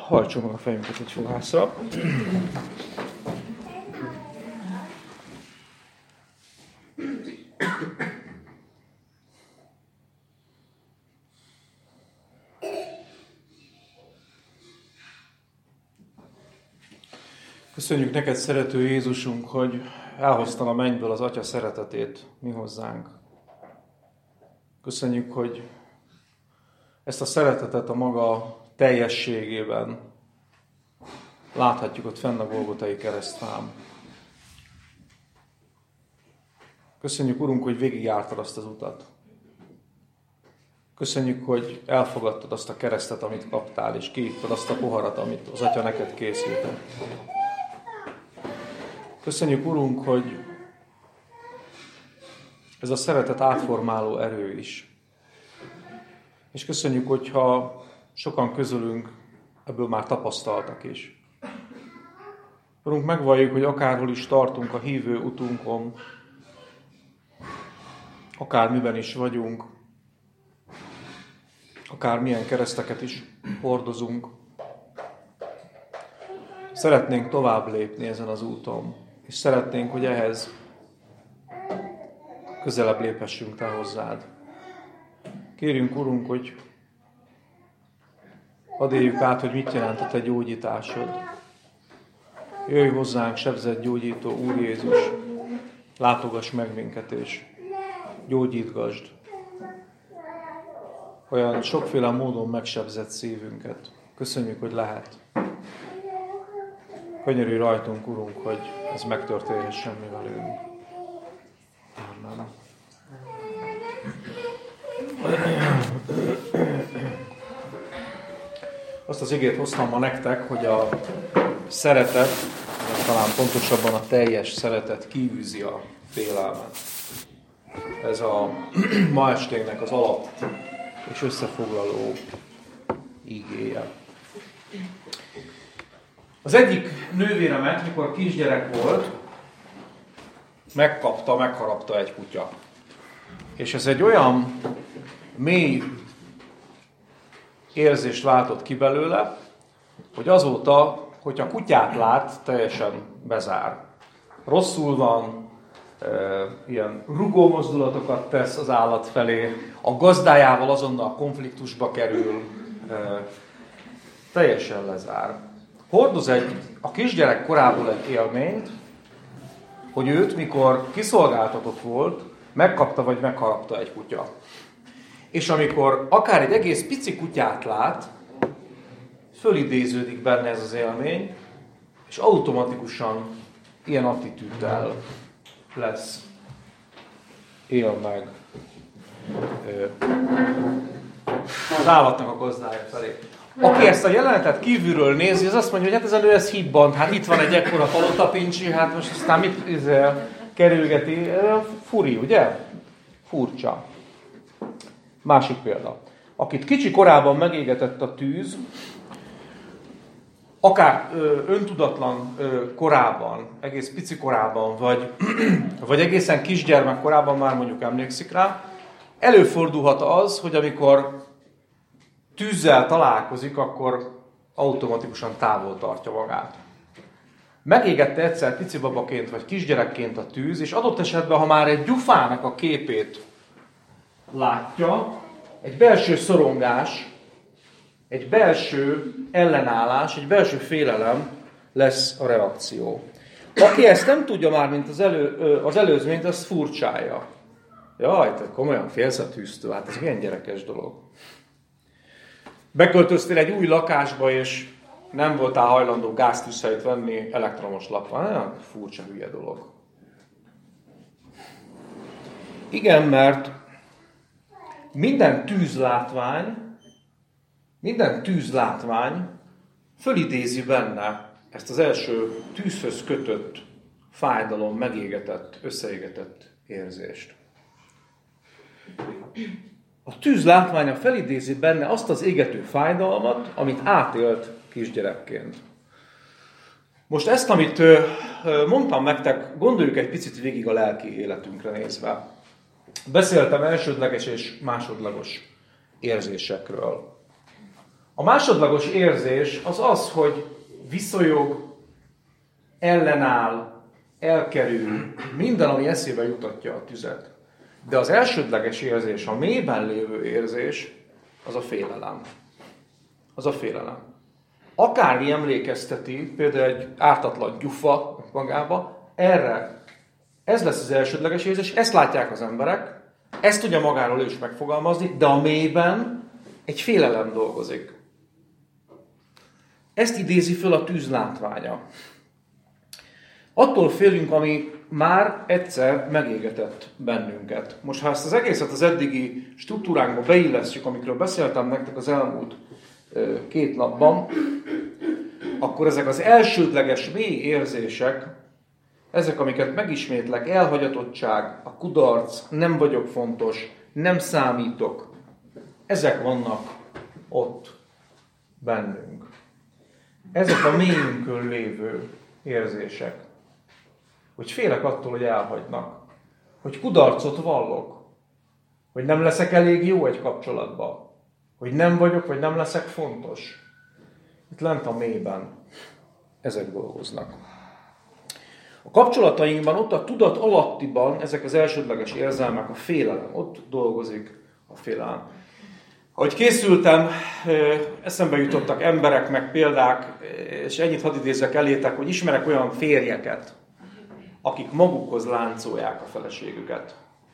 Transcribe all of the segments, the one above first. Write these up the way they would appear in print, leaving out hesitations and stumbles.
Hajtsuk meg a fejünket egy fogászra. Köszönjük neked, szerető Jézusunk, hogy elhoztad a mennyből az Atya szeretetét mi hozzánk. Köszönjük, hogy ezt a szeretetet a maga teljességében láthatjuk ott fenn a Golgotai keresztfán. Köszönjük, Urunk, hogy végigjártad azt az utat. Köszönjük, hogy elfogadtad azt a keresztet, amit kaptál, és kiittad azt a poharat, amit az Atya neked készített. Köszönjük, Urunk, hogy ez a szeretet átformáló erő is. És köszönjük, hogyha sokan közülünk ebből már tapasztaltak is. Urunk, megvalljuk, hogy akárhol is tartunk a hívő utunkon, akármiben is vagyunk, akármilyen kereszteket is hordozunk, szeretnénk tovább lépni ezen az úton, és szeretnénk, hogy ehhez közelebb léphessünk Te hozzád. Kérjünk, Urunk, hogy hadd éljük át, hogy mit jelent a Te gyógyításod. Jöjj hozzánk, sebzett gyógyító Úr Jézus, látogass meg minket és gyógyítgasd olyan sokféle módon megsebzett szívünket. Köszönjük, hogy lehet. Könyörülj rajtunk, Urunk, hogy ez megtörténhessen mi velünk. Amen. Azt az igét hoztam ma nektek, hogy a szeretet, talán pontosabban a teljes szeretet kiűzi a félelmet. Ez a ma esténknek az alap és összefoglaló igéje. Az egyik nővéremet, mikor kisgyerek volt, megharapta egy kutya. És ez egy olyan mély érzést váltott ki belőle, hogy azóta, hogyha kutyát lát, teljesen bezár. Rosszul van, ilyen rugó mozdulatokat tesz az állat felé, a gazdájával azonnal konfliktusba kerül, teljesen lezár. Hordoz a kisgyerek korából egy élményt, hogy őt, mikor kiszolgáltatott volt, megkapta vagy megharapta egy kutya. És amikor akár egy egész pici kutyát lát, fölidéződik benne ez az élmény, és automatikusan ilyen attitűddel él meg az állatnak a gazdája felé. Aki ezt a jelenetet kívülről nézi, az azt mondja, hogy hát ez a nő, ez hibbant, hát itt van egy ekkora palotapincsi, hát most aztán mit kerülgeti? Furi, ugye? Furcsa. Másik példa. Akit kicsi korában megégetett a tűz, akár öntudatlan korában, egész pici korában, vagy egészen kisgyermek korában már mondjuk emlékszik rá, előfordulhat az, hogy amikor tűzzel találkozik, akkor automatikusan távol tartja magát. Megégette egyszer pici babaként vagy kisgyerekként a tűz, és adott esetben, ha már egy gyufának a képét látja, egy belső szorongás, egy belső ellenállás, egy belső félelem lesz a reakció. Aki ezt nem tudja már, mint az előzményt, azt furcsálja. Jaj, te komolyan félsz a tűztől, hát ez milyen gyerekes dolog. Beköltöztél egy új lakásba, és nem voltál hajlandó gáztűzhelyet venni, elektromos lap van. Nagyon furcsa, hülye dolog. Igen, mert minden tűzlátvány fölidézi benne ezt az első tűzhöz kötött fájdalom, megégetett, összeégetett érzést. A tűzlátványa felidézi benne azt az égető fájdalmat, amit átélt kisgyerekként. Most ezt, amit mondtam nektek, gondoljuk egy picit végig a lelki életünkre nézve. Beszéltem elsődleges és másodlagos érzésekről. A másodlagos érzés az az, hogy viszonyog, ellenáll, elkerül, minden, ami eszébe jutatja a tüzet. De az elsődleges érzés, a mélyben lévő érzés, az a félelem. Az a félelem. Akármi emlékezteti, például egy ártatlan gyufa magába, erre ez lesz az elsődleges érzés, ezt látják az emberek, ezt tudja magáról ő is megfogalmazni, de a mélyben egy félelem dolgozik. Ezt idézi föl a tűz látványa. Attól félünk, ami már egyszer megégetett bennünket. Most, ha ezt az egészet az eddigi struktúránkba beillesztjük, amikről beszéltem nektek az elmúlt 2 napban, akkor ezek az elsődleges mély érzések, ezek, amiket megismétlek, elhagyatottság, a kudarc, nem vagyok fontos, nem számítok, ezek vannak ott bennünk. Ezek a mélyünkön lévő érzések. Hogy félek attól, hogy elhagynak. Hogy kudarcot vallok. Hogy nem leszek elég jó egy kapcsolatban. Hogy nem vagyok, vagy nem leszek fontos. Itt lent a mélyben ezek dolgoznak. A kapcsolatainkban, ott a tudat alattiban ezek az elsődleges érzelmek, a félelem. Ott dolgozik a félelem. Ahogy készültem, eszembe jutottak emberek, meg példák, és ennyit hadd idézzek elétek, hogy ismerek olyan férjeket, akik magukhoz láncolják a feleségüket.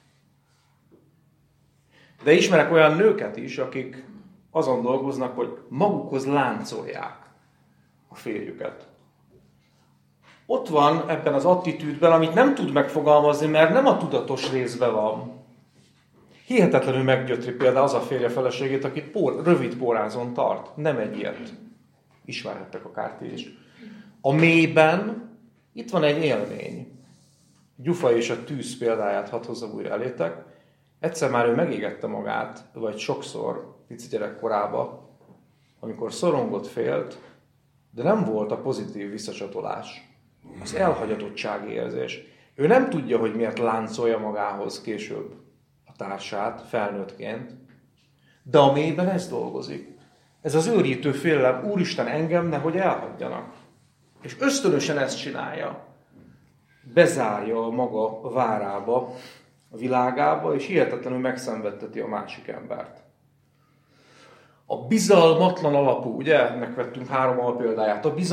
De ismerek olyan nőket is, akik azon dolgoznak, hogy magukhoz láncolják a férjüket. Ott van ebben az attitűdben, amit nem tud megfogalmazni, mert nem a tudatos részben van. Hihetetlenül meggyötri például az a férje feleségét, akit rövid pórázon tart. Nem egy ilyet. Ismerhettek akár ti is. A mélyben itt van egy élmény. Gyufa és a tűz példáját hadd hozzam újra elétek. Egyszer már ő megégette magát, vagy sokszor, pici gyerekkorában, amikor szorongott, félt, de nem volt a pozitív visszacsatolás. Az elhagyatottsági érzés. Ő nem tudja, hogy miért láncolja magához később a társát, felnőttként, de a mélyben ez dolgozik. Ez az őrítő félelem, Úristen, engem nehogy elhagyjanak. És ösztönösen ezt csinálja. Bezárja maga várába, a világába, és hihetetlenül megszenvedteti a másik embert. A bizalmatlan alapú, ugye ennek vettünk 3 alpéldáját, a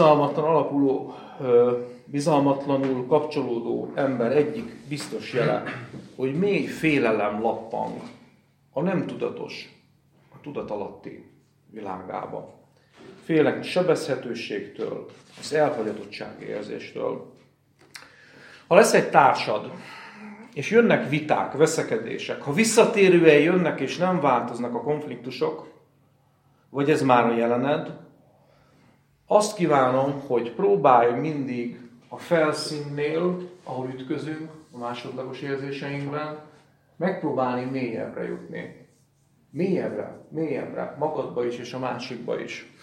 bizalmatlanul kapcsolódó ember egyik biztos jele, hogy mély félelem lappang a nem tudatos, a tudatalatti világába. Félek a sebezhetőségtől, az elhagyatottsági érzéstől. Ha lesz egy társad, és jönnek viták, veszekedések, ha visszatérően jönnek és nem változnak a konfliktusok, vagy ez már a jelened, azt kívánom, hogy próbálj mindig a felszínnél, ahol ütközünk, a másodlagos érzéseinkben, megpróbálni mélyebbre jutni. Mélyebbre, magadba is és a másikba is.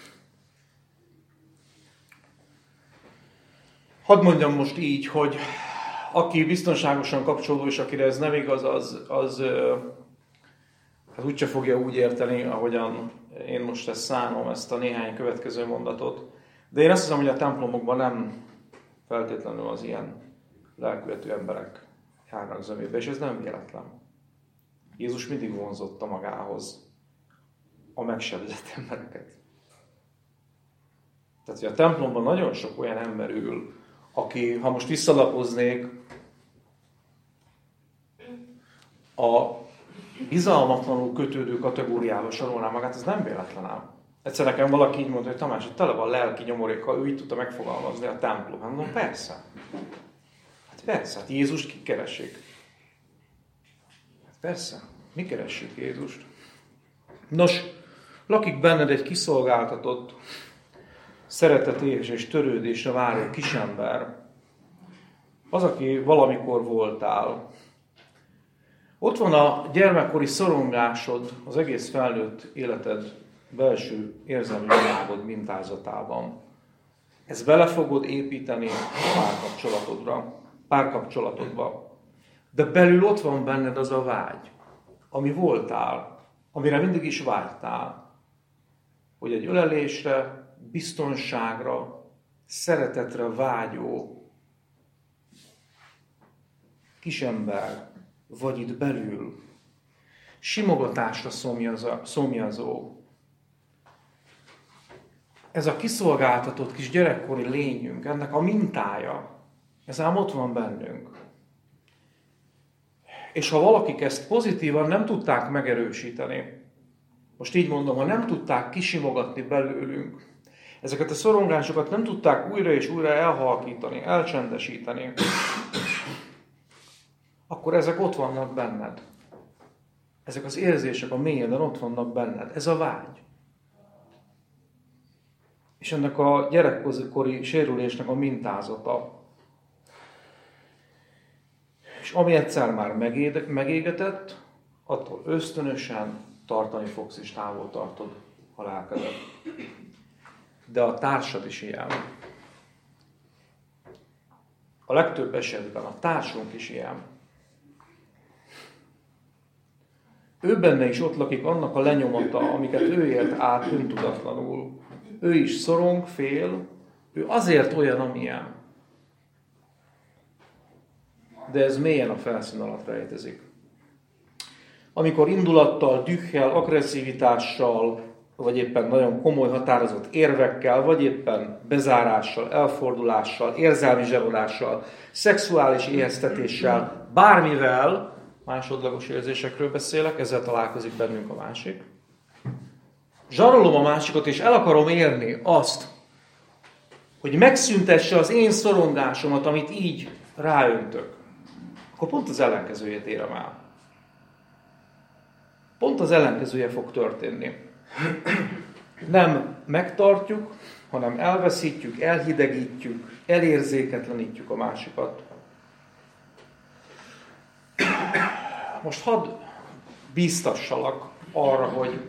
Hadd mondjam most így, hogy aki biztonságosan kapcsolódó, és akire ez nem igaz, az úgyse fogja úgy érteni, ahogyan én most ezt szánom, ezt a néhány következő mondatot. De én azt hiszem, hogy a templomokban nem feltétlenül az ilyen lelkületű emberek járnak zömébe, és ez nem véletlen. Jézus mindig vonzotta magához a megsebzett embereket. Tehát, hogy a templomban nagyon sok olyan ember ül, aki, ha most visszalapoznék, a bizalmatlanul kötődő kategóriába sorolná magát, ez nem véletlen ám. Egyszer nekem valaki így mondta, hogy Tamás, hogy tele van lelki nyomorékkal, ő így tudta megfogalmazni a templom. Hát mondom, persze. Hát Jézust ki keresik? Hát persze, mi keressük Jézust? Nos, lakik benned egy kiszolgáltatott, szeretetés és törődésre váró kisember, az, aki valamikor voltál. Ott van a gyermekkori szorongásod, az egész felnőtt életed belső érzelmi világod mintázatában. Ezt bele fogod építeni a párkapcsolatodba. De belül ott van benned az a vágy, ami voltál, amire mindig is vágytál. hogy egy ölelésre, biztonságra, szeretetre vágyó kisember vagy itt belül, simogatásra szomjazó, ez a kiszolgáltatott kis gyerekkori lényünk, ennek a mintája, ez ám ott van bennünk. És ha valakik ezt pozitívan nem tudták megerősíteni, most így mondom, ha nem tudták kisimogatni belőlünk, ezeket a szorongásokat nem tudták újra és újra elhalkítani, elcsendesíteni, akkor ezek ott vannak benned. Ezek az érzések a mélyeden ott vannak benned. Ez a vágy. És ennek a gyerekkori sérülésnek a mintázata. És ami egyszer már megégetett, attól ösztönösen tartani fogsz és távol tartod a lelkedet. De a társad is ilyen. A legtöbb esetben a társunk is ilyen. Ő benne is ott lakik annak a lenyomata, amiket ő élt át öntudatlanul. Ő is szorong, fél, ő azért olyan, amilyen. De ez mélyen a felszín alatt rejtezik. Amikor indulattal, dühkel, agresszivitással, vagy éppen nagyon komoly határozott érvekkel, vagy éppen bezárással, elfordulással, érzelmi zsarolással, szexuális éheztetéssel, bármivel, másodlagos érzésekről beszélek, ezzel találkozik bennünk a másik. Zsarolom a másikat, és el akarom érni azt, hogy megszüntesse az én szorongásomat, amit így ráöntök. Akkor pont az ellenkezőjét érem el. Pont az ellenkezője fog történni. Nem megtartjuk, hanem elveszítjük, elhidegítjük, elérzéketlenítjük a másikat. Most hadd bíztassalak arra, hogy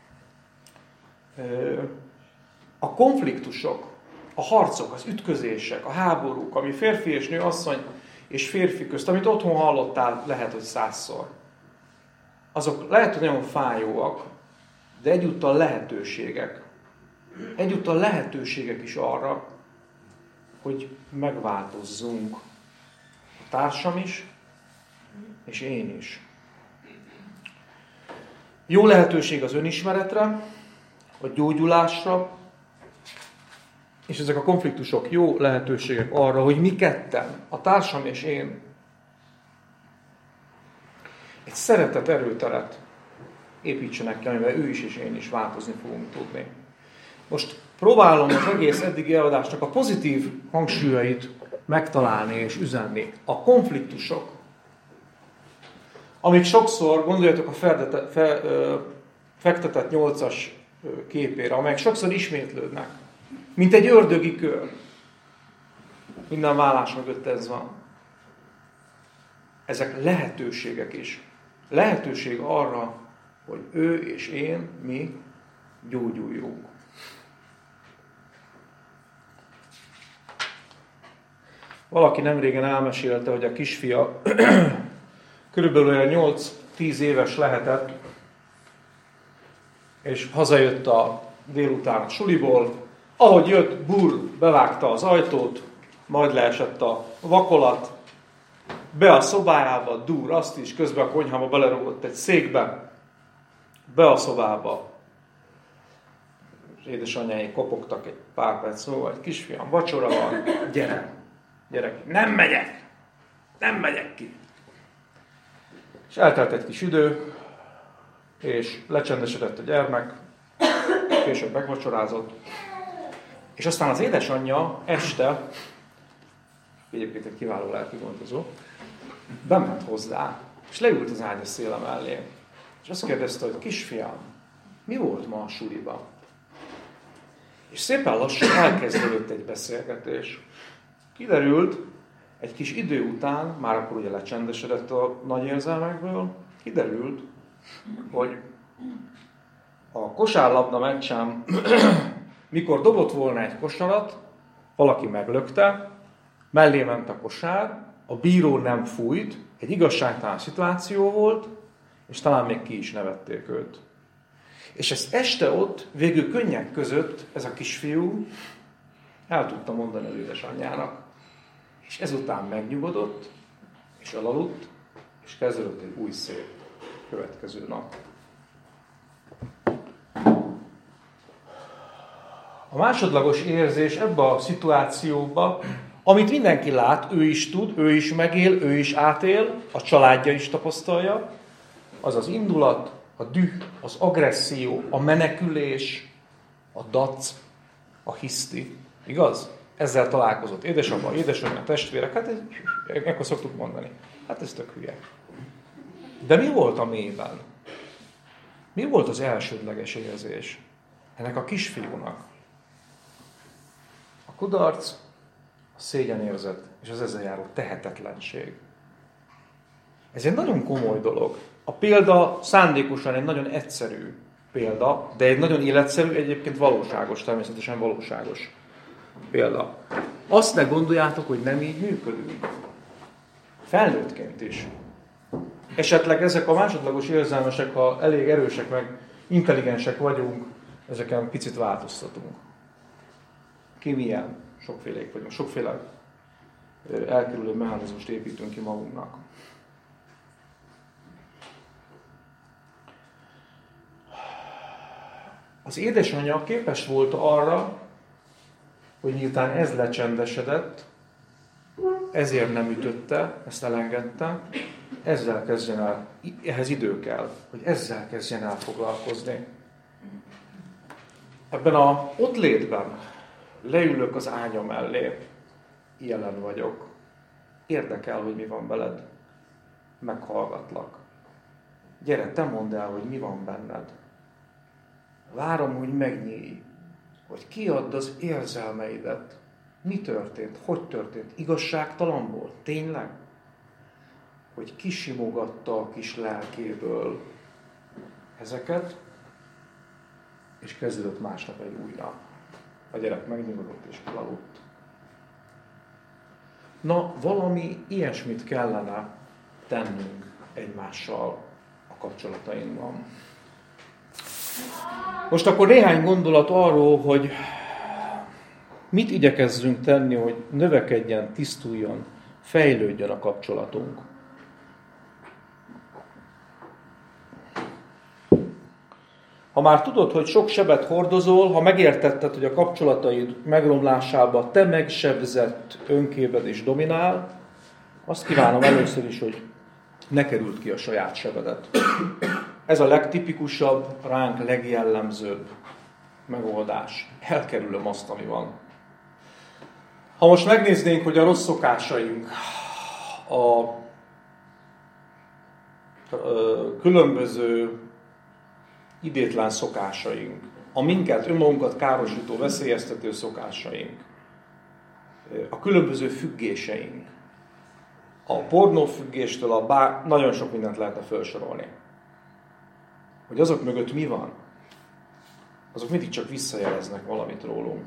a konfliktusok, a harcok, az ütközések, a háborúk, ami férfi és nő, asszony és férfi közt, amit otthon hallottál, lehet, hogy 100-szor. Azok lehet, hogy nagyon fájóak, de egyúttal lehetőségek. Egyúttal lehetőségek is arra, hogy megváltozzunk. A társam is, és én is. Jó lehetőség az önismeretre, a gyógyulásra, és ezek a konfliktusok jó lehetőségek arra, hogy mi ketten, a társam és én, egy szeretet erőteret építsenek ki, amivel ő is és én is változni fogunk tudni. Most próbálom az egész eddigi előadásnak a pozitív hangsúlyait megtalálni és üzenni. A konfliktusok, amik sokszor, gondoljatok a fektetett 8-as képére, amelyek sokszor ismétlődnek, mint egy ördögi kör. Minden vállás mögött ez van. Ezek lehetőségek is. Lehetőség arra, hogy ő és én, mi gyógyuljunk. Valaki nemrégen elmesélte, hogy a kisfia körülbelül 8-10 éves lehetett, és hazajött a délután a suliból. Ahogy jött, bevágta az ajtót, majd leesett a vakolat, be a szobájába, azt is, közben a konyhába belerúgott egy székbe, be a szobába. És édesanyjáik kopogtak egy pár perc múlva, egy kisfiam, vacsora van, gyere, nem megyek ki. És eltelt egy kis idő, és lecsendesedett a gyermek, később megvacsorázott, és aztán az édesanyja este, egyébként egy kiváló lelkigondozó, bement hozzá, és leült az ágyas széle mellé, és azt kérdezte, hogy kisfiam, mi volt ma a suliban? És szépen lassan elkezdődött egy beszélgetés. Kiderült, egy kis idő után, már akkor ugye lecsendesedett a nagy érzelmekből, kiderült, hogy a kosárlabda meccsen, mikor dobott volna egy kosarat, valaki meglökte, mellé ment a kosár, a bíró nem fújt, egy igazságtalan szituáció volt, és talán még ki is nevették őt. És ezt este ott, végül könnyek között ez a kisfiú el tudta mondani az édesanyjának. És ezután megnyugodott, és elaludt, és kezdődött egy új szép következő nap. A másodlagos érzés ebbe a szituációba, amit mindenki lát, ő is tud, ő is megél, ő is átél, a családja is tapasztalja, az az indulat, a düh, az agresszió, a menekülés, a dac, a hiszti. Igaz? Ezzel találkozott édesapa, édesanyja, testvérek, hát ekkor szoktuk mondani. Hát ez tök hülye. De mi volt a mélyben? Mi volt az elsődleges érzés ennek a kisfiúnak? A kudarc, a szégyenérzet és az ezzel járó tehetetlenség. Ez egy nagyon komoly dolog. A példa szándékosan egy nagyon egyszerű példa, de egy nagyon életszerű, egyébként valóságos, természetesen valóságos példa. Azt ne gondoljátok, hogy nem így működünk. Felnőttként is. Esetleg ezek a másodlagos érzelmesek, ha elég erősek, meg intelligensek vagyunk, ezeken picit változtatunk. Ki milyen? Sokfélék vagyunk. Sokféle elkerülő mechanizmust építünk ki magunknak. Az édesanyja képes volt arra, hogy miután ez lecsendesedett, ezért nem ütötte, ezt elengedte, ezzel kezdjen el, ehhez idő kell, hogy ezzel kezdjen el foglalkozni. Ebben a ott létben leülök az ágya mellé, jelen vagyok, érdekel, hogy mi van veled, meghallgatlak. Gyere, te mondd el, hogy mi van benned. Várom, hogy megnyílj, hogy kiadd az érzelmeidet. Mi történt? Hogy történt? Igazságtalan volt? Tényleg? Hogy kisimogatta a kis lelkéből ezeket, és kezdődött másnap egy új nap. A gyerek megnyugodott és elaludt. Na, valami ilyesmit kellene tennünk egymással a kapcsolatainkban. Most akkor néhány gondolat arról, hogy mit igyekezzünk tenni, hogy növekedjen, tisztuljon, fejlődjön a kapcsolatunk. Ha már tudod, hogy sok sebet hordozol, ha megértetted, hogy a kapcsolataid megromlásába te megsebzett önképed is dominál, azt kívánom először is, hogy ne kerüld ki a saját sebedet. Ez a legtipikusabb, ránk legjellemzőbb megoldás. Elkerülöm azt, ami van. Ha most megnéznénk, hogy a rossz szokásaink, a különböző idétlen szokásaink, a minket, önmagunkat károsító, veszélyeztető szokásaink, a különböző függéseink, a pornófüggéstől nagyon sok mindent lehetne felsorolni. Hogy azok mögött mi van, azok mindig csak visszajeleznek valamit rólunk.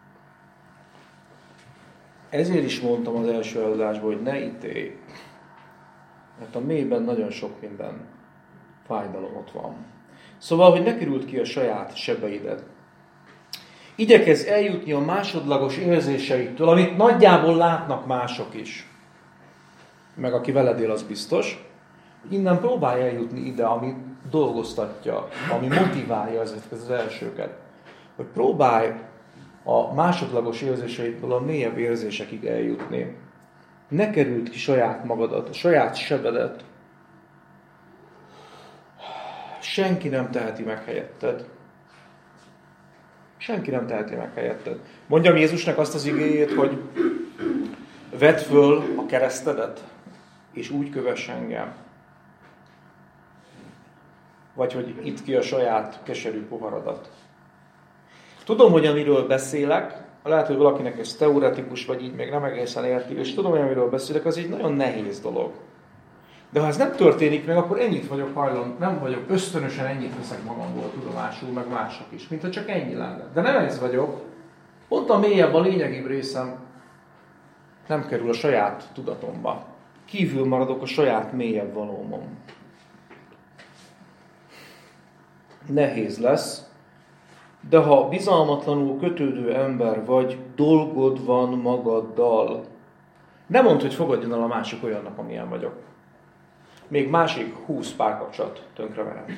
Ezért is mondtam az első előadásban, hogy ne ítélj, mert a mélyben nagyon sok minden fájdalom ott van. Szóval, hogy ne kerüld ki a saját sebeidet. Igyekezz eljutni a másodlagos érzéseiktől, amit nagyjából látnak mások is. Meg aki veled él, az biztos. Innen próbálj eljutni ide, ami dolgoztatja, ami motiválja ezeket az elsőket. Hogy próbálj a másodlagos érzéseidből a mélyebb érzésekig eljutni. Ne kerüld ki saját magadat, a saját sebedet. Senki nem teheti meg helyetted. Senki nem teheti meg helyetted. Mondjam Jézusnak azt az igéjét, hogy vedd föl a keresztedet, és úgy kövess engem. Vagy hogy idd ki a saját keserű poharadat. Tudom, hogy amiről beszélek, lehet, hogy valakinek ez teoretikus, vagy így még nem egészen érti, és tudom, hogy amiről beszélek, az egy nagyon nehéz dolog. De ha ez nem történik meg, akkor ennyit vagyok hajlandó, nem vagyok, ösztönösen ennyit veszek magamból tudomásul, meg mások is, mint ha csak ennyi lenne. De nem ez vagyok, pont a mélyebb, a lényegibb részem nem kerül a saját tudatomba. Kívül maradok a saját mélyebb valómon. nehéz lesz, de ha bizalmatlanul kötődő ember vagy, dolgod van magaddal. Ne mondd, hogy fogadjon el a másik olyannak, amilyen vagyok. Még másik 20 párkapcsolat tönkre mehet.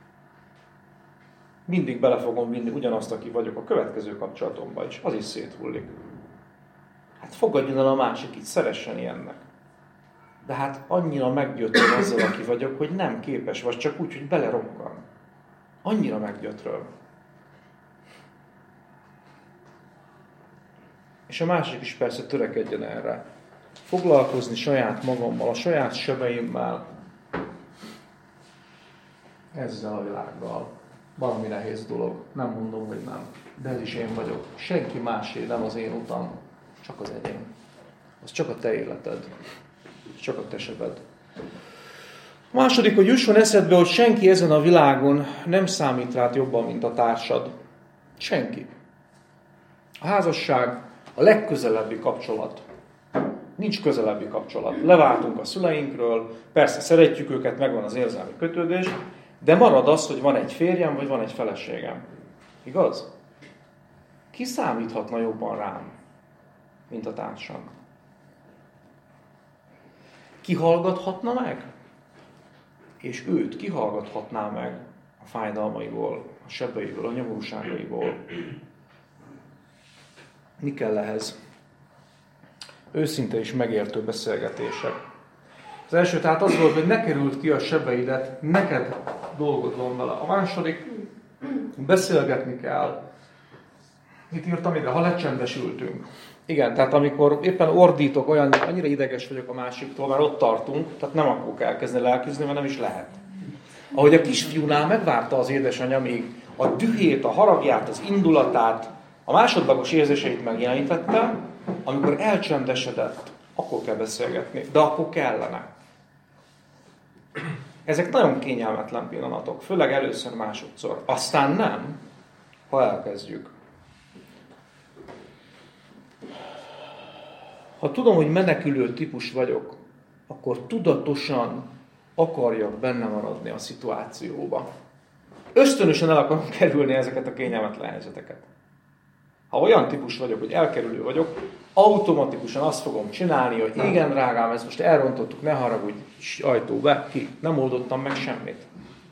Mindig bele fogom vinni ugyanazt, aki vagyok a következő kapcsolatomban is. Az is széthullik. Hát fogadjon el a másik, így szeressen ilyennek. De hát annyira meggyötröm azzal, aki vagyok, hogy nem képes, vagy csak úgy, hogy belerokkan. Annyira meggyötröm. És a másik is persze törekedjen erre. Foglalkozni saját magammal, a saját sebeimmel, ezzel a világgal. Valami nehéz dolog. Nem mondom, hogy nem. De ez is én vagyok. Senki másé nem az én utam. Csak az enyém. Az csak a te életed. Csak a te sebed. A második, hogy jusson eszedbe, hogy senki ezen a világon nem számít rád jobban, mint a társad. Senki. A házasság a legközelebbi kapcsolat. Nincs közelebbi kapcsolat. Leváltunk a szüleinkről, persze szeretjük őket, megvan az érzelmi kötődés, de marad az, hogy van egy férjem, vagy van egy feleségem. Igaz? Ki számíthatna jobban rám, mint a társam? Ki hallgathatna meg? És őt ki hallgathatná meg a fájdalmaiból, a sebeiből, a nyomorúságaiból? Mi kell ehhez? Őszinte és megértő beszélgetések. Az első tehát az volt, hogy ne került ki a sebeidet, neked dolgod van vele. A második, beszélgetni kell. Mit írtam ide? Ha lecsendesültünk. Igen, tehát amikor éppen ordítok, annyira ideges vagyok a másiktól, már ott tartunk, tehát nem akarok elkezdeni lelkizni, mert nem is lehet. Ahogy a kisfiúnál megvárta az édesanyja, még a dühét, a haragját, az indulatát, a másodlagos érzéseit megjelenítette, amikor elcsendesedett, akkor kell beszélgetni, de akkor kellene. Ezek nagyon kényelmetlen pillanatok, főleg először, másodszor. Aztán nem, ha elkezdjük. Ha tudom, hogy menekülő típus vagyok, akkor tudatosan akarjak benne maradni a szituációba. Ösztönösen el akarom kerülni ezeket a kényelmetlen helyzeteket. Ha olyan típus vagyok, hogy elkerülő vagyok, automatikusan azt fogom csinálni, hogy igen, drágám, ezt most elrontottuk, ne haragudj, ajtó be, ki, nem oldottam meg semmit.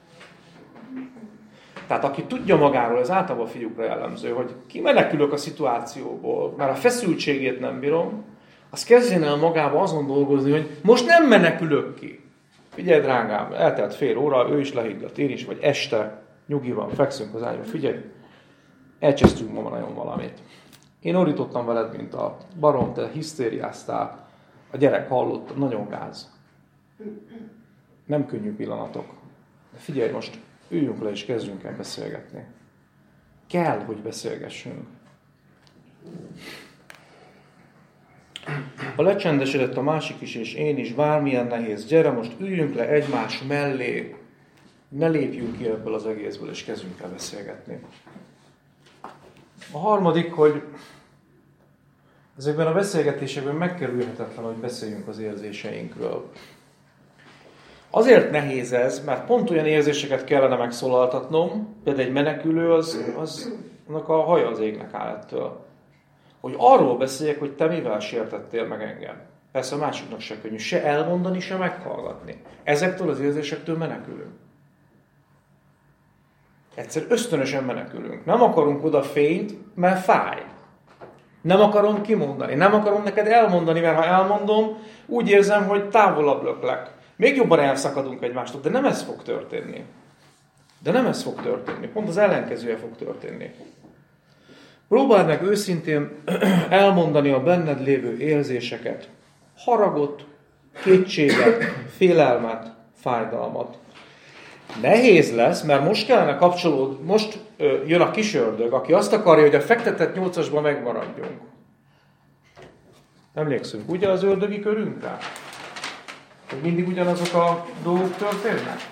Tehát aki tudja magáról, ez általában a fiúkra jellemző, hogy kimenekülök a szituációból, mert a feszültségét nem bírom, az kezdjen el magába azon dolgozni, hogy most nem menekülök ki. Figyelj, drágám, eltelt fél óra, ő is lehiggadt, én is, vagy este, nyugiban, fekszünk az ágyban, figyelj, elcsesztünk ma nagyon valamit. Én ordítottam veled, mint a barom, te hisztériáztál, a gyerek hallott, nagyon gáz. Nem könnyű pillanatok. De figyelj, most üljünk le és kezdjünk el beszélgetni. Kell, hogy beszélgessünk. Ha lecsendesedett a másik is, és én is, bármilyen nehéz, gyere, most üljünk le egymás mellé, ne lépjünk ki ebből az egészből, és kezdjünk el beszélgetni. A harmadik, hogy ezekben a beszélgetésekben megkerülhetetlen, hogy beszéljünk az érzéseinkről. Azért nehéz ez, mert pont olyan érzéseket kellene megszólaltatnom, például egy menekülő, annak a haja az égnek áll ettől. Hogy arról beszéljek, hogy te mivel sértettél meg engem. Persze a másiknak se könnyű, se elmondani, se meghallgatni. Ezektől az érzésektől menekülünk. Egyszer ösztönösen menekülünk. Nem akarunk oda fényt, mert fáj. Nem akarom kimondani. Nem akarom neked elmondani, mert ha elmondom, úgy érzem, hogy távolabb löklek. Még jobban elszakadunk egymástól, de nem ez fog történni. Pont az ellenkezője fog történni. Próbáld meg őszintén elmondani a benned lévő érzéseket. Haragot, kétséget, félelmet, fájdalmat. Nehéz lesz, mert most jön a kis ördög, aki azt akarja, hogy a fektetett 8-asban megmaradjunk. Emlékszünk, ugye az ördögi körünkre? Hogy mindig ugyanazok a dolgok történnek?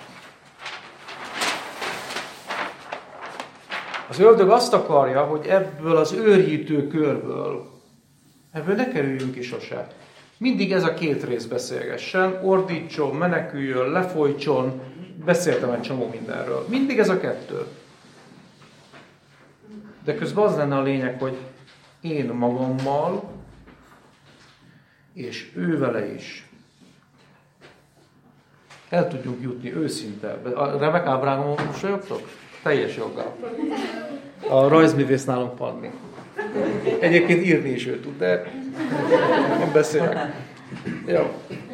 Az ördög azt akarja, hogy ebből az őrjítő körből, ebből ne kerüljünk ki sose. Mindig ez a két rész beszélgessen, ordítson, meneküljön, lefolytson, beszéltem egy csomó mindenről. Mindig ez a kettő. De közben az lenne a lényeg, hogy én magammal, és ő vele is el tudjuk jutni őszinte. A Rebek Ábrámon mosolyogtok? Teljes joggal. A rajzművész nálunk Panni. Egyébként írni is ő tud, de nem beszélek. Jó.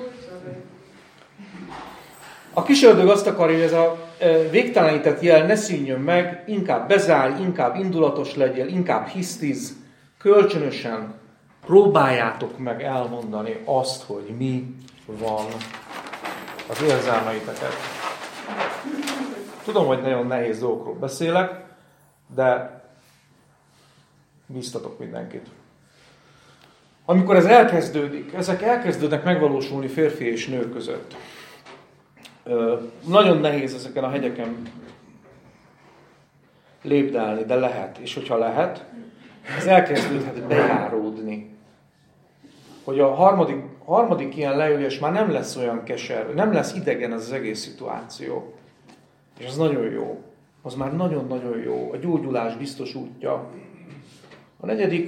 A kis ördög azt akarja, hogy ez a végtelenített jel ne szűnjön meg, inkább bezárj, inkább indulatos legyél, inkább hisztiz, kölcsönösen próbáljátok meg elmondani azt, hogy mi van az érzelmeiteket. Tudom, hogy nagyon nehéz dolgokról beszélek, de bíztatok mindenkit. Amikor ez elkezdődik, ezek elkezdődnek megvalósulni férfi és nő között. Nagyon nehéz ezeken a hegyeken lépdelni, de lehet. És hogyha lehet, ez elkezdődhet bejáródni. Hogy a harmadik ilyen leülés már nem lesz olyan keserű, nem lesz idegen az egész szituáció. És az nagyon jó. Az már nagyon-nagyon jó. A gyógyulás biztos útja. A negyedik,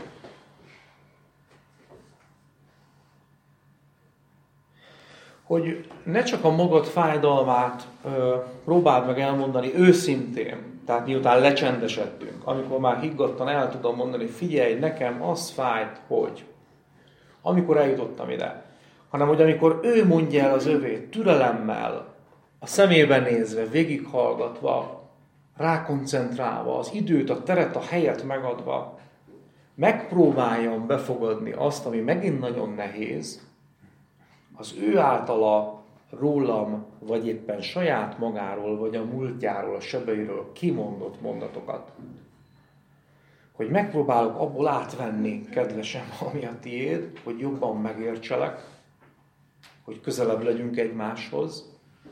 hogy ne csak a magad fájdalmát próbáld meg elmondani őszintén, tehát miután lecsendesedtünk, amikor már higgadtan el tudom mondani, figyelj, nekem az fájt, hogy amikor eljutottam ide, hanem hogy amikor ő mondja el az övét, türelemmel, a szemébe nézve, végighallgatva, rákoncentrálva, az időt, a teret, a helyet megadva, megpróbáljam befogadni azt, ami megint nagyon nehéz, az ő általa rólam, vagy éppen saját magáról, vagy a múltjáról, a sebeiről kimondott mondatokat. Hogy megpróbálok abból átvenni, kedvesem, ami a tiéd, hogy jobban megértselek, hogy közelebb legyünk egymáshoz.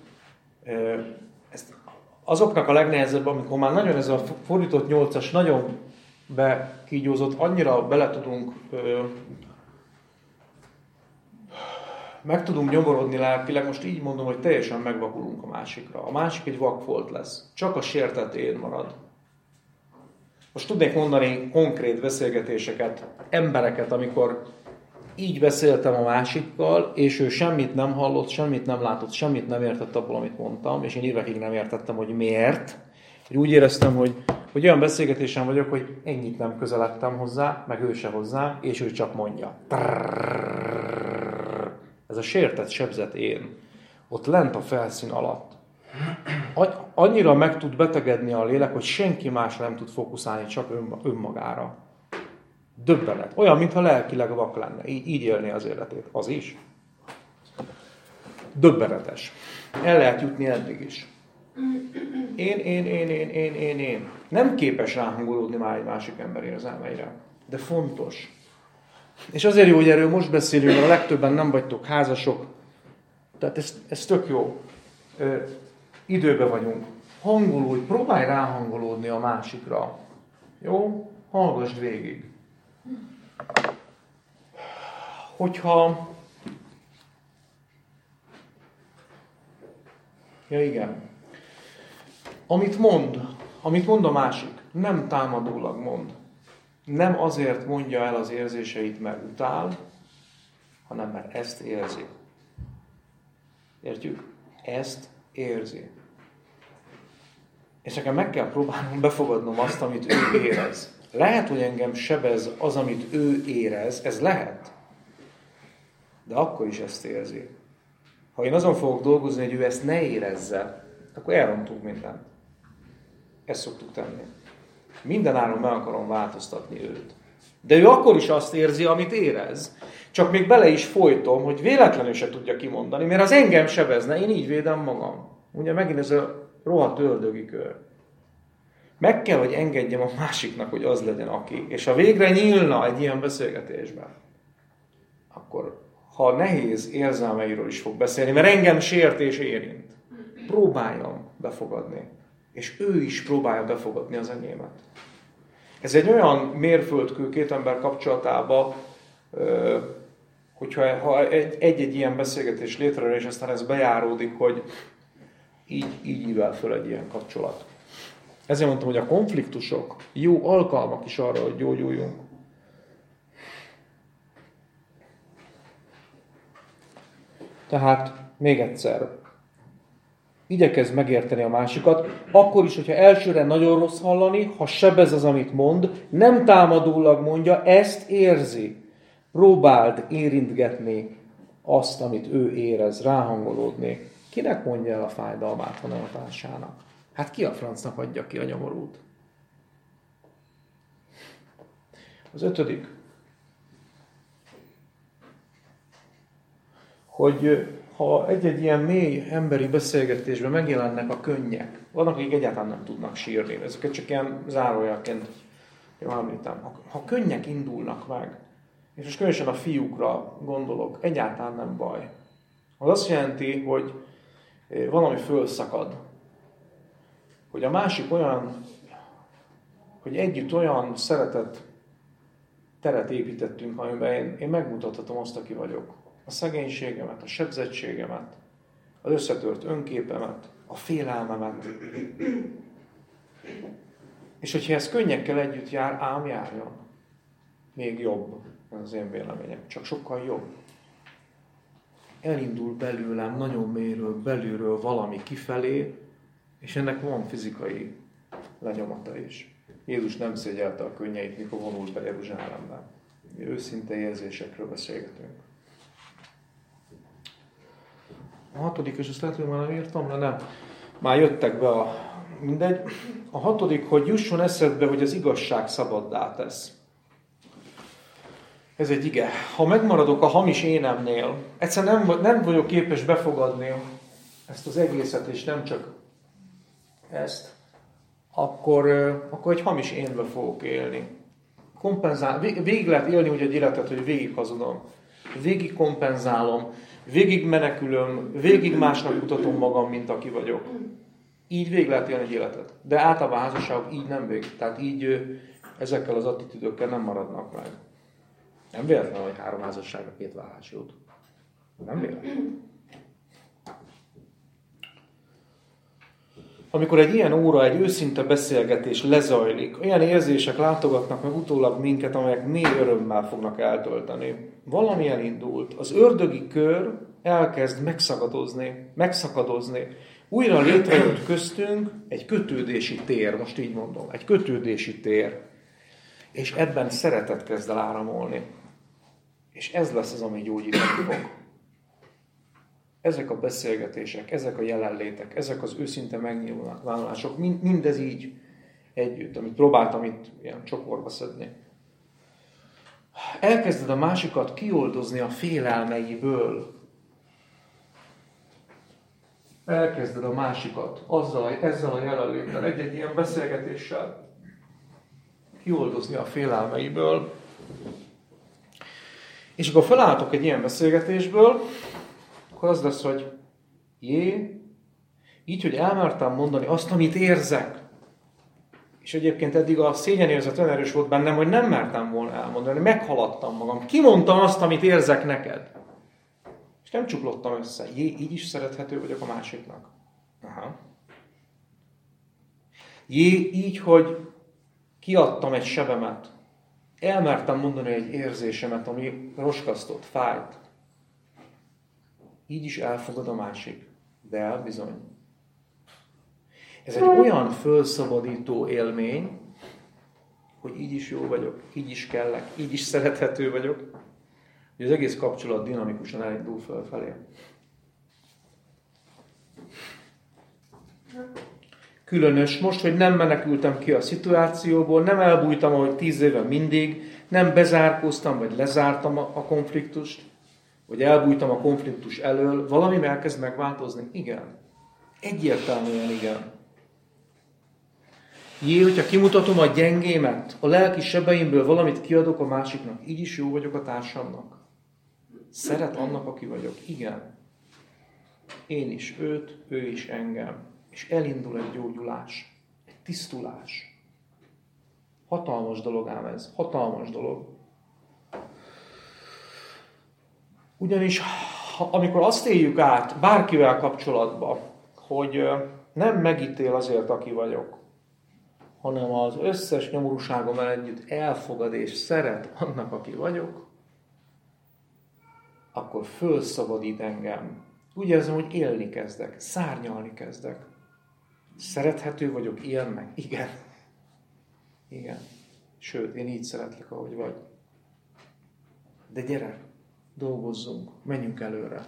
Ez azoknak a legnehezebb, amikor már nagyon ez a fordított 8-as nagyon bekígyózott, annyira bele tudunk meg tudunk nyomorodni lelkileg, most így mondom, hogy teljesen megvakulunk a másikra. A másik egy vakfolt lesz. Csak a sértett én marad. Most tudnék mondani konkrét beszélgetéseket, embereket, amikor így beszéltem a másikkal, és ő semmit nem hallott, semmit nem látott, semmit nem értett abból, amit mondtam, és én évekig nem értettem, hogy miért. Úgy éreztem, hogy olyan beszélgetésen vagyok, hogy ennyit nem közeledtem hozzá, meg ő se hozzám, és ő csak mondja. Ez a sértett, sebzett én, ott lent a felszín alatt. Annyira meg tud betegedni a lélek, hogy senki más nem tud fókuszálni, csak önmagára. Döbbenet. Olyan, mintha lelkileg vak lenne. Így élné az életét. Az is. Döbbenetes. El lehet jutni eddig is. Én. Nem képes ráhangolódni már egy másik ember érzelmeire. De fontos. És azért jó, hogy erről most beszélünk, mert a legtöbben nem vagytok házasok. Tehát ez tök jó. Időben vagyunk. Hangolódj, próbálj ráhangolódni a másikra. Jó? Hallgassd végig. Hogyha... Ja, igen. Amit mond a másik, nem támadólag mond. Nem azért mondja el az érzéseit, mert utál, hanem mert ezt érzi. Értjük? Ezt érzi. És nekem meg kell próbálnom befogadnom azt, amit ő érez. Lehet, hogy engem sebez az, amit ő érez, ez lehet. De akkor is ezt érzi. Ha én azon fogok dolgozni, hogy ő ezt ne érezze, akkor elrontunk mindent. Ezt szoktuk tenni. Minden áron meg akarom változtatni őt. De ő akkor is azt érzi, amit érez. Csak még bele is folytom, hogy véletlenül se tudja kimondani, mert az engem sebezne, én így védem magam. Ugye megint ez a rohadt ördögi kör. Meg kell, hogy engedjem a másiknak, hogy az legyen aki. És ha végre nyílna egy ilyen beszélgetésben, akkor ha nehéz érzelmeiről is fog beszélni, mert engem sért és érint, próbáljam befogadni. És ő is próbálja befogadni az enyémet. Ez egy olyan mérföldkő két ember kapcsolatában, hogyha egy ilyen beszélgetés létrejön, és aztán ez bejáródik, hogy így ível föl egy ilyen kapcsolat. Ezért mondtam, hogy a konfliktusok jó alkalmak is arra, hogy gyógyuljunk. Tehát még egyszer, igyekezz megérteni a másikat, akkor is, hogyha elsőre nagyon rossz hallani, ha sebez az, amit mond, nem támadólag mondja, ezt érzi. Próbáld érintgetni azt, amit ő érez, ráhangolódni. Kinek mondja el a fájdalmát, hanem a társának? Hát ki a francnak adja ki a nyomorút? Az 5. Hogy ha egy-egy ilyen mély emberi beszélgetésben megjelennek a könnyek, vannak, akik egyáltalán nem tudnak sírni, ezeket csak ilyen zárójelként említem. Ha könnyek indulnak meg, és most különösen a fiúkra gondolok, egyáltalán nem baj. Az azt jelenti, hogy valami fölszakad. Hogy a másik olyan, hogy együtt olyan szeretett teret építettünk, amiben én megmutathatom azt, aki vagyok. A szegénységemet, a sebzettségemet, az összetört önképemet, a félelmemet. És hogyha ez könnyekkel együtt jár, ám járjon. Még jobb, ez az én véleményem. Csak sokkal jobb. Elindul belőlem nagyon mélyről, belülről valami kifelé, és ennek van fizikai lenyomata is. Jézus nem szégyelte a könnyeit, mikor vonult be Jeruzsálembe. Mi őszinte érzésekről beszélgetünk. A 6. és azt lehet, hogy már nem írtam, de nem. Már jöttek be mindegy. A 6. hogy jusson eszedbe, hogy az igazság szabaddá tesz. Ez egy ige. Ha megmaradok a hamis énemnél, egyszerűen nem vagyok képes befogadni ezt az egészet, és nem csak ezt, akkor egy hamis énbe fogok élni. Végig lehet élni úgy egy életet, hogy végig hazudom. Végig kompenzálom, végig menekülöm, végig másnak mutatom magam, mint aki vagyok. Így végig lehet élni egy életet. De általában a házasságok így nem végig. Tehát így ezekkel az attitűdökkel nem maradnak meg. Nem véletlen, hogy 3 házasságra 2 válás jut. Nem véletlen. Amikor egy ilyen óra, egy őszinte beszélgetés lezajlik, olyan érzések látogatnak meg utólag minket, amelyek mély örömmel fognak eltölteni. Valami elindult. Az ördögi kör elkezd megszakadozni. Újra létrejött köztünk egy kötődési tér, most így mondom, egy kötődési tér. És ebben szeretet kezd el áramolni. És ez lesz az, ami gyógyítani fog. Ezek a beszélgetések, ezek a jelenlétek, ezek az őszinte megnyilvánulások, mindez így együtt, amit próbáltam itt ilyen csokorba szedni. Elkezded a másikat kioldozni a félelmeiből. Elkezded a másikat ezzel a jelenléttel, egy-egy ilyen beszélgetéssel kioldozni a félelmeiből. És akkor felálltok egy ilyen beszélgetésből, akkor az lesz, hogy így, hogy elmertem mondani azt, amit érzek. És egyébként eddig a szégyenérzet olyan erős volt bennem, hogy nem mertem volna elmondani, meghaladtam magam. Kimondtam azt, amit érzek neked. És nem csuklottam össze. Így is szerethető vagyok a másiknak. Aha. Így, hogy kiadtam egy sebemet. Elmertem mondani egy érzésemet, ami roskasztott, fájt. Így is elfogad a másik. De bizony. Ez egy olyan fölszabadító élmény, hogy így is jó vagyok, így is kellek, így is szerethető vagyok, hogy az egész kapcsolat dinamikusan elindul fölfelé. Különös most, hogy nem menekültem ki a szituációból, nem elbújtam, ahogy 10 éve mindig, nem bezárkóztam, vagy lezártam a konfliktust, vagy elbújtam a konfliktus elől, valami elkezd megváltozni? Igen. Egyértelműen igen. Hogyha kimutatom a gyengémet, a lelki sebeimből valamit kiadok a másiknak, így is jó vagyok a társamnak. Szeret annak, aki vagyok. Igen. Én is őt, ő is engem. És elindul egy gyógyulás, egy tisztulás. Hatalmas dolog ám ez. Hatalmas dolog. Ugyanis, amikor azt éljük át bárkivel kapcsolatban, hogy nem megítél azért, aki vagyok, hanem az összes nyomorúságommal együtt elfogad és szeret annak, aki vagyok, akkor fölszabadít engem. Úgy érzem, hogy élni kezdek, szárnyalni kezdek. Szerethető vagyok ilyennek? Igen. Igen. Sőt, én így szeretlek, ahogy vagy. De gyere, dolgozzunk, menjünk előre.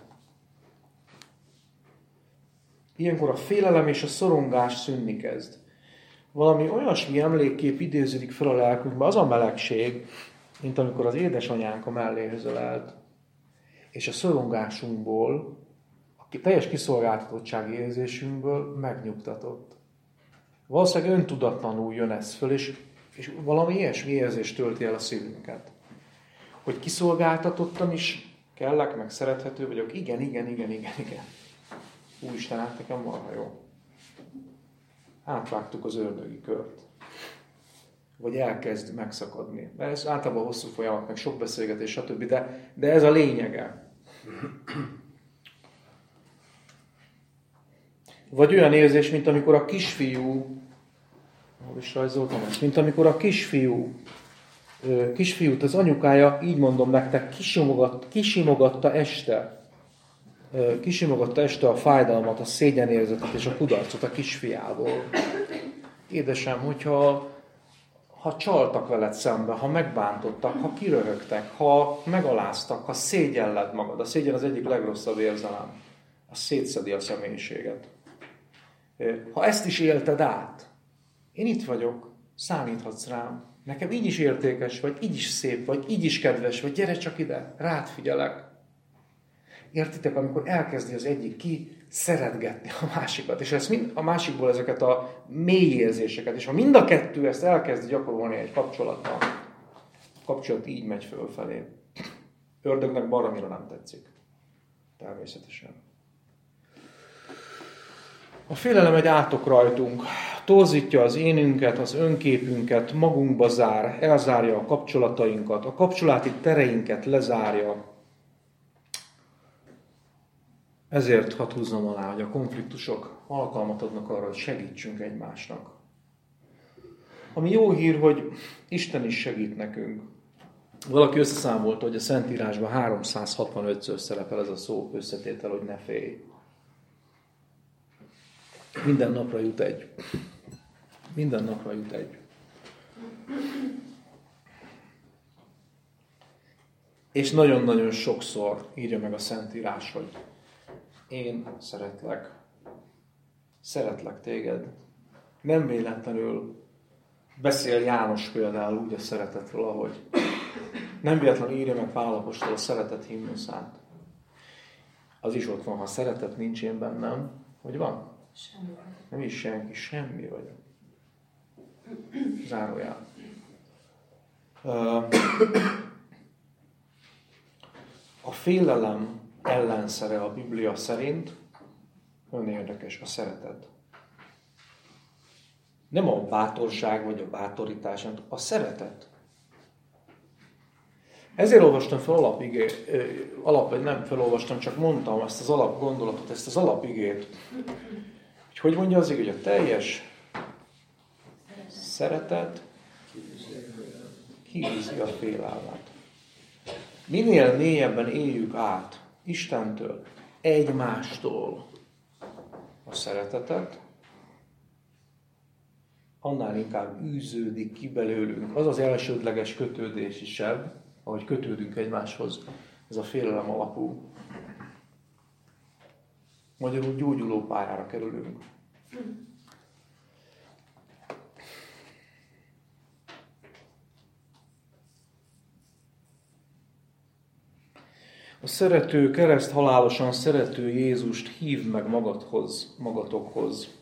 Ilyenkor a félelem és a szorongás szűnni kezd. Valami olyasmi emlékkép idéződik fel a lelkünkbe, az a melegség, mint amikor az édesanyánk a melléhez ölelt, és a szorongásunkból, a teljes kiszolgáltatottsági érzésünkből megnyugtatott. Valószínűleg öntudatlanul jön ez föl, és valami ilyesmi érzést tölti el a szívünket. Hogy kiszolgáltatottan is kellek, meg szerethető vagyok. Igen. Úristen, hát nekem marha jó. Átvágtuk az ördögi kört. Vagy elkezd megszakadni. Mert ez általában hosszú folyamat, meg sok beszélgetés, stb. De ez a lényege. Vagy olyan érzés, mint amikor a kisfiú, hol is rajzoltam ezt, mint amikor a kisfiút az anyukája, így mondom nektek, kisimogatta este a fájdalmat, a szégyenérzetet és a kudarcot a kisfiából. Édesem, hogyha csaltak veled szembe, ha megbántottak, ha kiröhögtek, ha megaláztak, ha szégyelled magad. A szégyen az egyik legrosszabb érzelem. Az szétszedi a személyiséget. Ha ezt is élted át, én itt vagyok, számíthatsz rám. Nekem így is értékes vagy, így is szép vagy, így is kedves vagy, gyere csak ide, rád figyelek. Értitek, amikor elkezdi az egyik ki szeretgetni a másikat, és a másikból ezeket a mély érzéseket, és ha mind a kettő ezt elkezdi gyakorolni egy kapcsolatban, a kapcsolat így megy fölfelé. Ördögnek baromira nem tetszik. Természetesen. A félelem egy átok rajtunk, torzítja az énünket, az önképünket, magunkba zár, elzárja a kapcsolatainkat, a kapcsolati tereinket lezárja. Ezért hadd húznom alá, hogy a konfliktusok alkalmat adnak arra, hogy segítsünk egymásnak. Ami jó hír, hogy Isten is segít nekünk. Valaki összeszámolta, hogy a Szentírásban 365-ször szerepel ez a szó összetétel, hogy ne félj. Minden napra jut egy. Minden napra jut egy. És nagyon-nagyon sokszor írja meg a Szentírás, hogy én szeretlek. Szeretlek téged. Nem véletlenül beszél János például úgy a szeretetről, ahogy nem véletlenül írja meg Pál apostol a szeretet himnuszát. Az is ott van, ha szeretet nincs én bennem, hogy van? Semmi. Nem is senki, semmi vagyok. Zárójel. A félelem ellenszere a Biblia szerint nagyon érdekes, a szeretet. Nem a bátorság vagy a bátorítás, hanem a szeretet. Ezért olvastam fel vagy nem felolvastam, csak mondtam ezt az alapgondolatot, ezt az alapigét. Hogy mondja az igé, hogy a teljes szeretet kiűzi a félelmet. Minél mélyebben éljük át Istentől, egymástól a szeretetet, annál inkább űződik ki belőlünk. Az az elsődleges kötődési seb, ahogy kötődünk egymáshoz, ez a félelem alapú. Magyarul gyógyuló pályára kerülünk. A szerető, kereszthalálosan szerető Jézust hívd meg magatokhoz.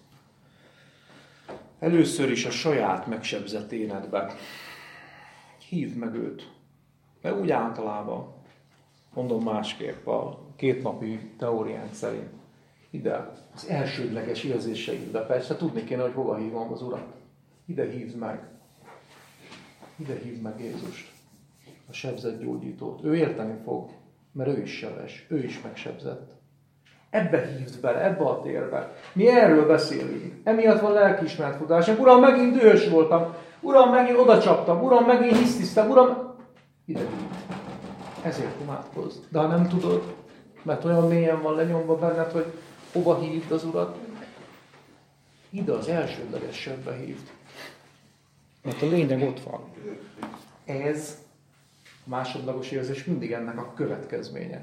Először is a saját megsebzett énedbe. Hívd meg őt. Mert úgy általában, mondom másképp, a kétnapi teóriánk szerint. Ide, az elsődleges érzéseidbe. Persze tudni kéne, hogy hova hívom az Urat. Ide hívd meg. Ide hívd meg Jézust. A sebzett gyógyítót. Ő érteni fog, mert ő is sebes. Ő is megsebzett. Ebbe hívd bele, ebbe a térbe. Mi erről beszélünk. Emiatt van lelkiismeretfordulásunk. Uram, megint dühös voltam. Uram, megint odacsaptam. Uram, megint hisztisztem. Uram, ide hívd. Ezért imádkozz. De ha nem tudod, mert olyan mélyen van lenyomva benned, hogy hova hívd az Urat, ide az elsődlegesebbre hívd. Mert a lényeg ott van. Ez a másodlagos érzés mindig ennek a következménye.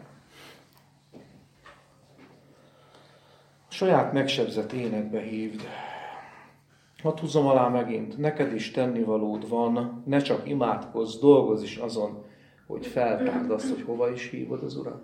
A saját megsebzett énekbe hívd. Hadd húzzam alá megint, neked is tennivalód van, ne csak imádkozz, dolgozz is azon, hogy feltárd azt, hogy hova is hívod az Urat.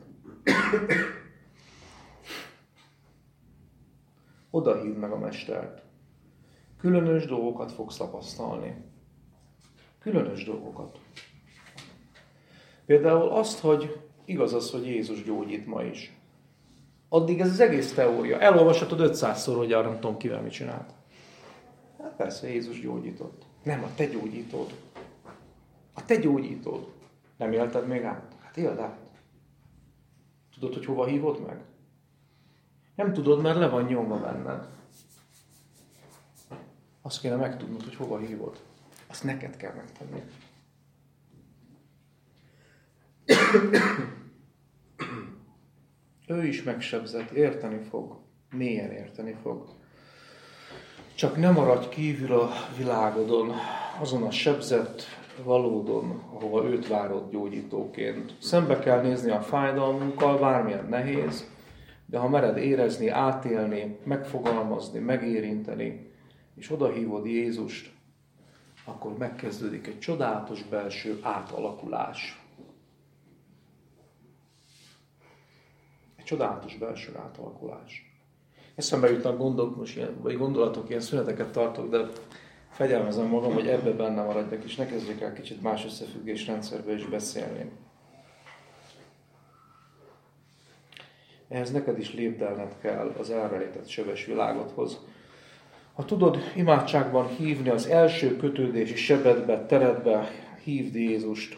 Oda hívd meg a Mestert. Különös dolgokat fogsz tapasztalni. Különös dolgokat. Például azt, hogy igaz az, hogy Jézus gyógyít ma is. Addig ez az egész teória. Elolvashatod 500-szor, hogy arra nem tudom kivel mit csinált. Hát persze, Jézus gyógyított. Nem, a te gyógyítód. A te gyógyítód. Nem élted még át? Hát éld át. Tudod, hogy hova hívod meg? Nem tudod, mert le van nyomva benned. Azt kéne megtudnod, hogy hova hívod. Azt neked kell megtenni. Ő is megsebzett, érteni fog. Mélyen érteni fog. Csak nem maradj kívül a világodon, azon a sebzett valódon, ahova őt várod gyógyítóként. Szembe kell nézni a fájdalmunkkal, bármilyen nehéz, de ha mered érezni, átélni, megfogalmazni, megérinteni, és odahívod Jézust, akkor megkezdődik egy csodálatos belső átalakulás. Egy csodálatos belső átalakulás. Eszembe jutnak gondolatok, ilyen szüneteket tartok, de fegyelmezem magam, hogy ebbe benne maradjak, és ne kezdjek el kicsit más összefüggésrendszerbe is beszélni. Ehhez neked is lépdelned kell az elrejtett sebes világodhoz. Ha tudod imádságban hívni az első kötődési sebedbe, teredbe, hívd Jézust.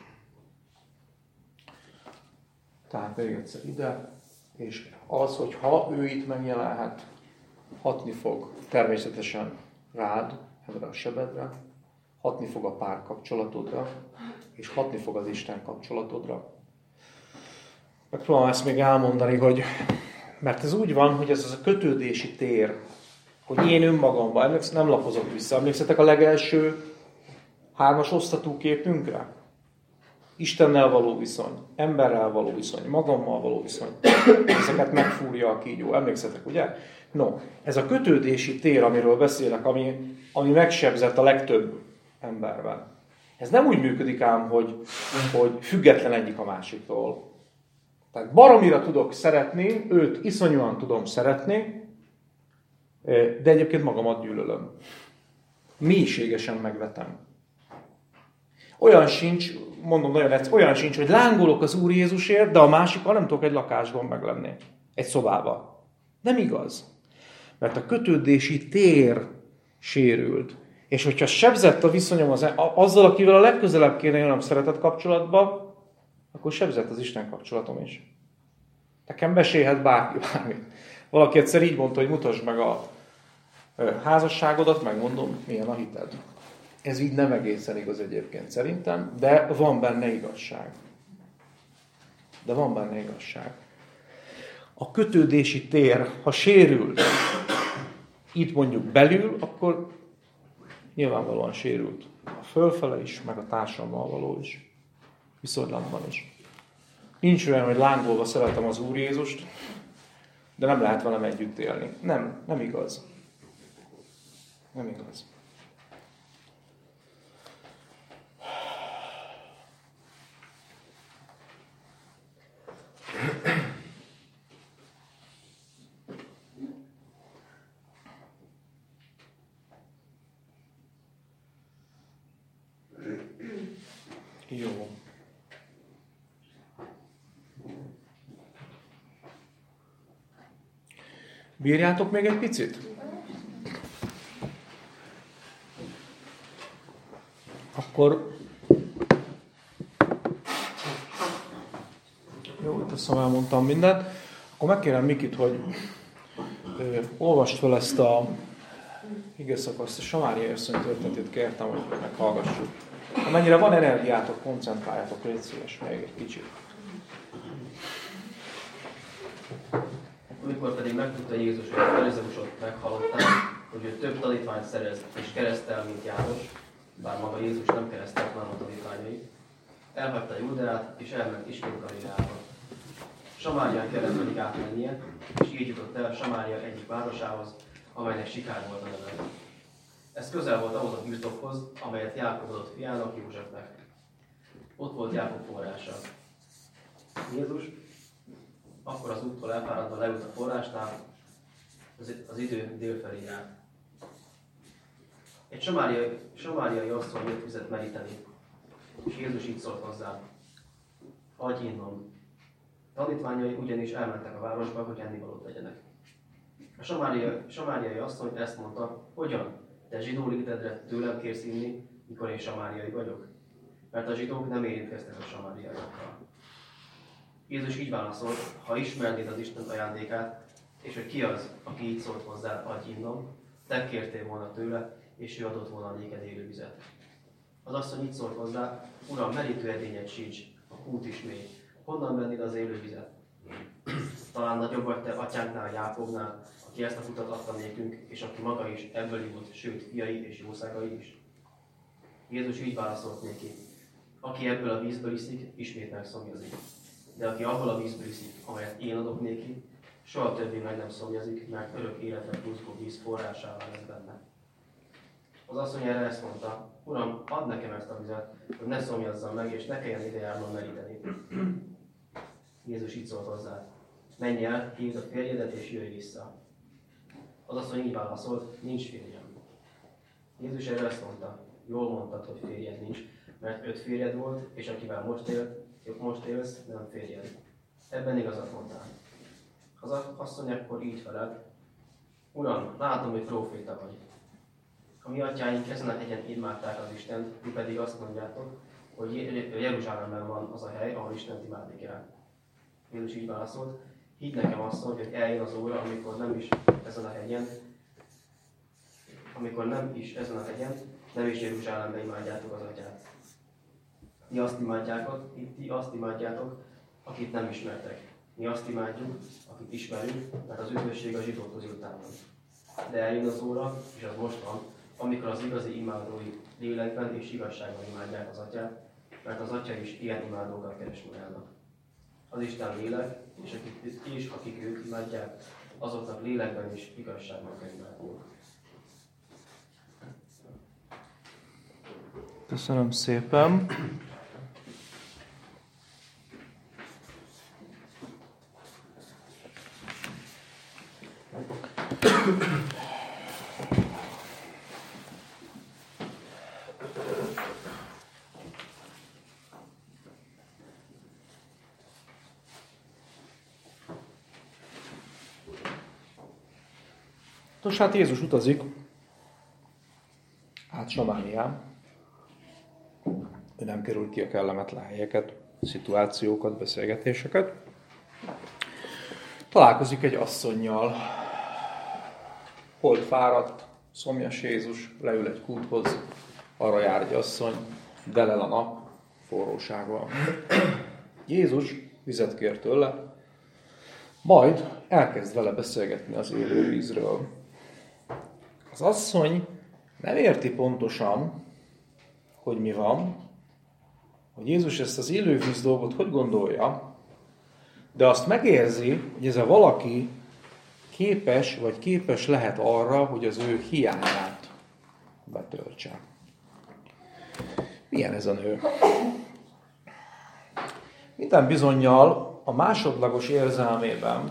Tehát még egyszer ide, és az, hogy ha ő itt megjelenhet, hatni fog természetesen rád, ebbre a sebedre, hatni fog a párkapcsolatodra, és hatni fog az Isten kapcsolatodra. Megpróbálom ezt még elmondani, hogy mert ez úgy van, hogy ez az a kötődési tér, hogy én önmagamban, nem lapozok vissza, emlékszetek a legelső 3-as osztatú képünkre? Istennel való viszony, emberrel való viszony, magammal való viszony. Ezeket megfúrja a kígyó. Emlékszetek, ugye? No, ez a kötődési tér, amiről beszélek, ami megsebzett a legtöbb emberben. Ez nem úgy működik ám, hogy független egyik a másiktól. Tehát baromira tudok szeretni, őt iszonyúan tudom szeretni, de egyébként magamat gyűlölöm. Mélységesen megvetem. Olyan sincs, mondom nagyon egyszerűen, olyan sincs, hogy lángolok az Úr Jézusért, de a másikkal nem tudok egy lakásban meglenni. Egy szobában. Nem igaz. Mert a kötődési tér sérült. És hogyha sebzett a viszonyom azzal, akivel a legközelebb kéne jönnöm szeretet kapcsolatba, akkor sebzett az Isten kapcsolatom is. Nekem besélhet bárki bármit. Valaki egyszer így mondta, hogy mutasd meg a házasságodat, megmondom, milyen a hited. Ez így nem egészen igaz egyébként szerintem, de van benne igazság. A kötődési tér, ha sérül, itt mondjuk belül, akkor nyilvánvalóan sérült. A fölfele is, meg a társammal való is. Viszonylatban is. Nincs olyan, hogy lángolva szeretem az Úr Jézust, de nem lehet velem együtt élni. Nem igaz. Nem igaz. Jó. Bírjátok még egy picit? Akkor... Jó, itt azt elmondtam mindent. Akkor megkérem Mikit, hogy olvast fel ezt a igeszakaszt, a Samáriai asszony történetét kértem, hogy meghallgassuk. Amennyire van energiátok, koncentráljátok, légy szíves még egy kicsit. Amikor pedig megtudta Jézus, hogy a farizeusok meghalották, hogy ő több tanítványt szerez és keresztel, mint János, bár maga Jézus nem keresztelt már a tanítványait, elhagyta Júdeát és elment ismét Galileába. Samárián kellett pedig átmennie, és így jutott el Samária egyik városához, amelynek Sikár volt a neve. Ez közel volt ahhoz a birtokhoz, amelyet Jákob adott fiának, Józsefnek. Ott volt Jákob forrása. Jézus akkor az úttól elfáradva leült a forrásnál, az idő délfelé járt. Egy samáriai asszony jött vizet meríteni, és Jézus így szólt hozzá: adj innom. Tanítványai ugyanis elmentek a városba, hogy ennivalót legyenek. A samáriai asszony ezt mondta: hogyan? Te zsidó létedre tőlem kérsz inni, mikor én samáriai vagyok? Mert a zsidók nem érintkeztek a samáriaiakkal. Jézus így válaszolt: ha ismernéd az Isten ajándékát, és hogy ki az, aki így szólt hozzá, adj innom, te kértél volna tőle, és ő adott volna néked élő vizet. Az asszony így szólt hozzá: Uram, merítő edényed sincs, a kút is mély. Honnan vennéd az élő vizet? Talán nagyobb vagy te atyánknál, Jákobnál, aki ezt a kutat adta nékünk, és aki maga is ebből ivott, sőt, fiai és jószágai is. Jézus így válaszolt néki: aki ebből a vízből iszik, ismét megszomjazik. De aki abból a vízből iszik, amelyet én adok néki, soha többé meg nem szomjazik, mert örök életre buzgó víz forrásává lesz benne. Az asszony erre ezt mondta: Uram, add nekem ezt a vizet, hogy ne szomjazzam meg, és ne kelljen ide járnom meríteni. Jézus így szólt hozzá: menj el, hívd a férjedet, és jöjj vissza. Az asszony így válaszolt: nincs férjem. Jézus erre ezt mondta: jól mondtad, hogy férjed nincs, mert 5 férjed volt, és akivel most élsz, nem férjed. Ebben igazat mondtál. Az asszony akkor így felelt: Uram, látom, hogy próféta vagy. A mi atyáink ezen a hegyen imádták az Istent, ti pedig azt mondjátok, hogy Jeruzsálemben van az a hely, ahol Istent imádni kell. Jézus így válaszolt: hidd nekem, asszony, hogy eljön az óra, amikor nem is ezen a hegyen, nem is Jeruzsálemben imádjátok az atyát. Ti azt imádjátok, akit nem ismertek. Mi azt imádjuk, akit ismerünk, mert az üdvösség a zsidók közül támad. De eljön az óra, és az most van, amikor az igazi imádói lélekben és igazságban imádják az atyát, mert az atya is ilyen imádókat keres magának. Az Isten lélek, és akik őt imádják, azoknak lélekben és igazságban kell imádniuk. Köszönöm szépen. Nos, hát Jézus utazik át Samárián. Ő nem kerül ki a kellemetlen helyeket, szituációkat, beszélgetéseket. Találkozik egy asszonnyal. Holt fáradt, szomjas Jézus, leül egy kúthoz, arra jár egy asszony, delel a nap, forrósággal. Jézus vizet kér tőle, majd elkezd vele beszélgetni az élő vízről. Az asszony nem érti pontosan, hogy mi van, hogy Jézus ezt az élővíz dolgot hogy gondolja, de azt megérzi, hogy ez a valaki képes lehet arra, hogy az ő hiányát betöltse. Milyen ez a nő? Minden bizonnyal a másodlagos érzelmében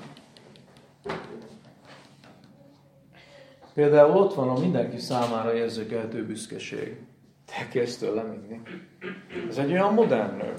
például ott van a mindenki számára érzékelhető büszkeség. Te kérsz tőlem inni. Ez egy olyan modern nő.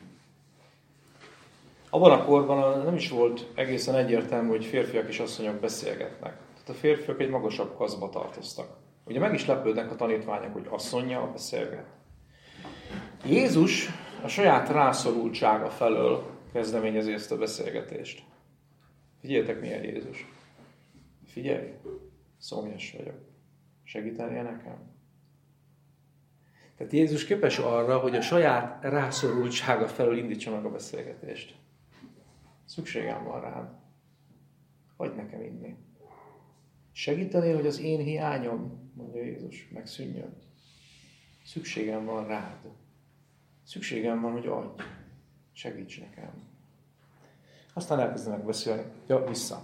Abban a korban nem is volt egészen egyértelmű, hogy férfiak és asszonyok beszélgetnek. Tehát a férfiak egy magasabb kasztba tartoztak. Ugye meg is lepődnek a tanítványok, hogy asszonnyal beszélget. Jézus a saját rászorultsága felől kezdeményezi ezt a beszélgetést. Figyeljetek, milyen Jézus. Figyelj, szomjas vagyok. Segítenél nekem? Tehát Jézus képes arra, hogy a saját rászorultsága felől indítsa meg a beszélgetést. Szükségem van rád. Hagyd nekem inni. Segítenél, hogy az én hiányom, mondja Jézus, megszűnjön. Szükségem van rád. Szükségem van, hogy adj. Segíts nekem. Aztán elkezdenek beszélni. Ja, vissza.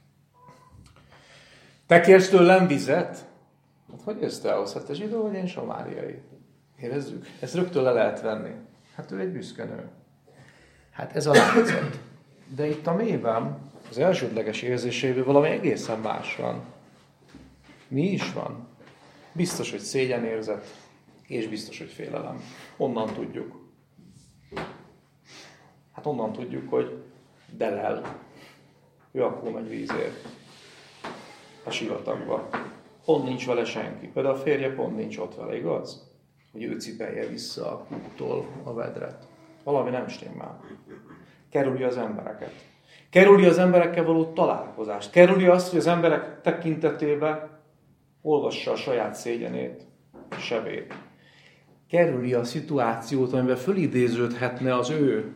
Te kérsz tőlem vizet? Hát hogy jössz te ahhoz? Hát te zsidó vagy, én samáriai. Érezzük? Ezt rögtön le lehet venni. Hát ő egy büszke nő. Hát ez a látszat. De itt a mélyben, az elsődleges érzéséből valami egészen más van. Mi is van? Biztos, hogy szégyenérzet, és biztos, hogy félelem. Onnan tudjuk. Hát onnan tudjuk, hogy Delel. Ő akkor megy vízért. A sivatagba. Pont nincs vele senki. Például a férje pont nincs ott vele, igaz? Hogy ő cipelje vissza a kúttól a vedret. Valami nem stimmel. Kerüli az embereket. Kerüli az emberekkel való találkozást. Kerüli azt, hogy az emberek tekintetében olvassa a saját szégyenét, sebét. Kerüli a szituációt, amiben fölidéződhetne az ő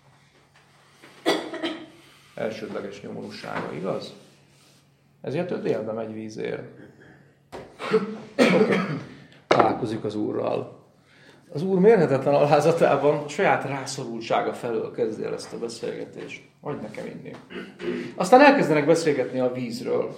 elsődleges nyomorúsága, igaz? Ezért ő délbe megy vízért. Okay. Találkozik az Úrral. Az Úr mérhetetlen alázatában a saját rászorultsága felől kezdi el ezt a beszélgetést. Adj nekem inni. Aztán elkezdenek beszélgetni a vízről.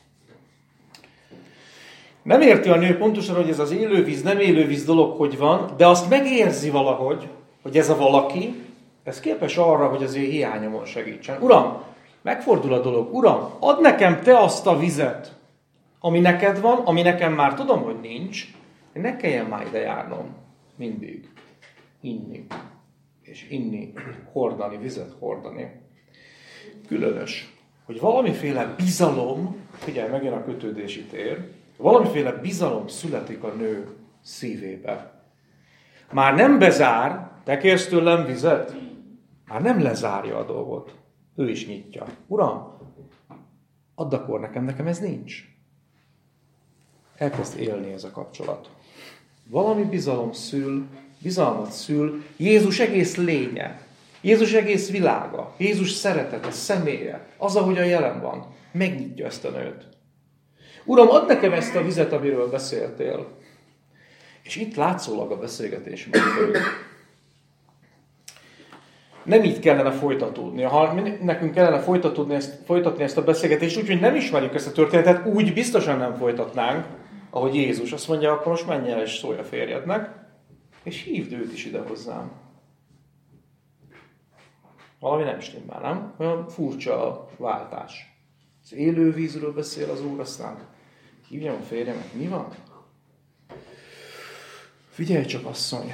Nem érti a nő pontosan, hogy ez az élővíz, nem élővíz dolog, hogy van, de azt megérzi valahogy, hogy ez a valaki, ez képes arra, hogy az ő hiányomon segítsen. Uram, megfordul a dolog. Uram, add nekem te azt a vizet, ami neked van, ami nekem már tudom, hogy nincs, hogy ne kelljen már ide járnom mindig. Inni. És inni, hordani, vizet hordani. Különös, hogy valamiféle bizalom, figyelj, megjön a kötődési tér, valamiféle bizalom születik a nő szívébe. Már nem bezár, te kérsz tőlem vizet, már nem lezárja a dolgot. Ő is nyitja. Uram, add akkor nekem ez nincs. Elkezd élni ez a kapcsolat. Valami bizalmat szül Jézus egész lénye, Jézus egész világa, Jézus szeretete, személye, az, ahogyan jelen van, megnyitja ezt a nőt. Uram, add nekem ezt a vizet, amiről beszéltél. És itt látszólag a beszélgetés megfordul. Nem így kellene folytatódni. Ha nekünk kellene folytatni ezt a beszélgetést, úgyhogy nem ismerjük ezt a történetet, úgy biztosan nem folytatnánk, ahogy Jézus azt mondja, akkor most menj el és szólj a férjednek, és hívd őt is ide hozzám. Valami nem stimmel, nem? Olyan furcsa a váltás. Az élő vízről beszél az Úr, aztán hívjam a férjemet, mi van? Figyelj csak, asszony!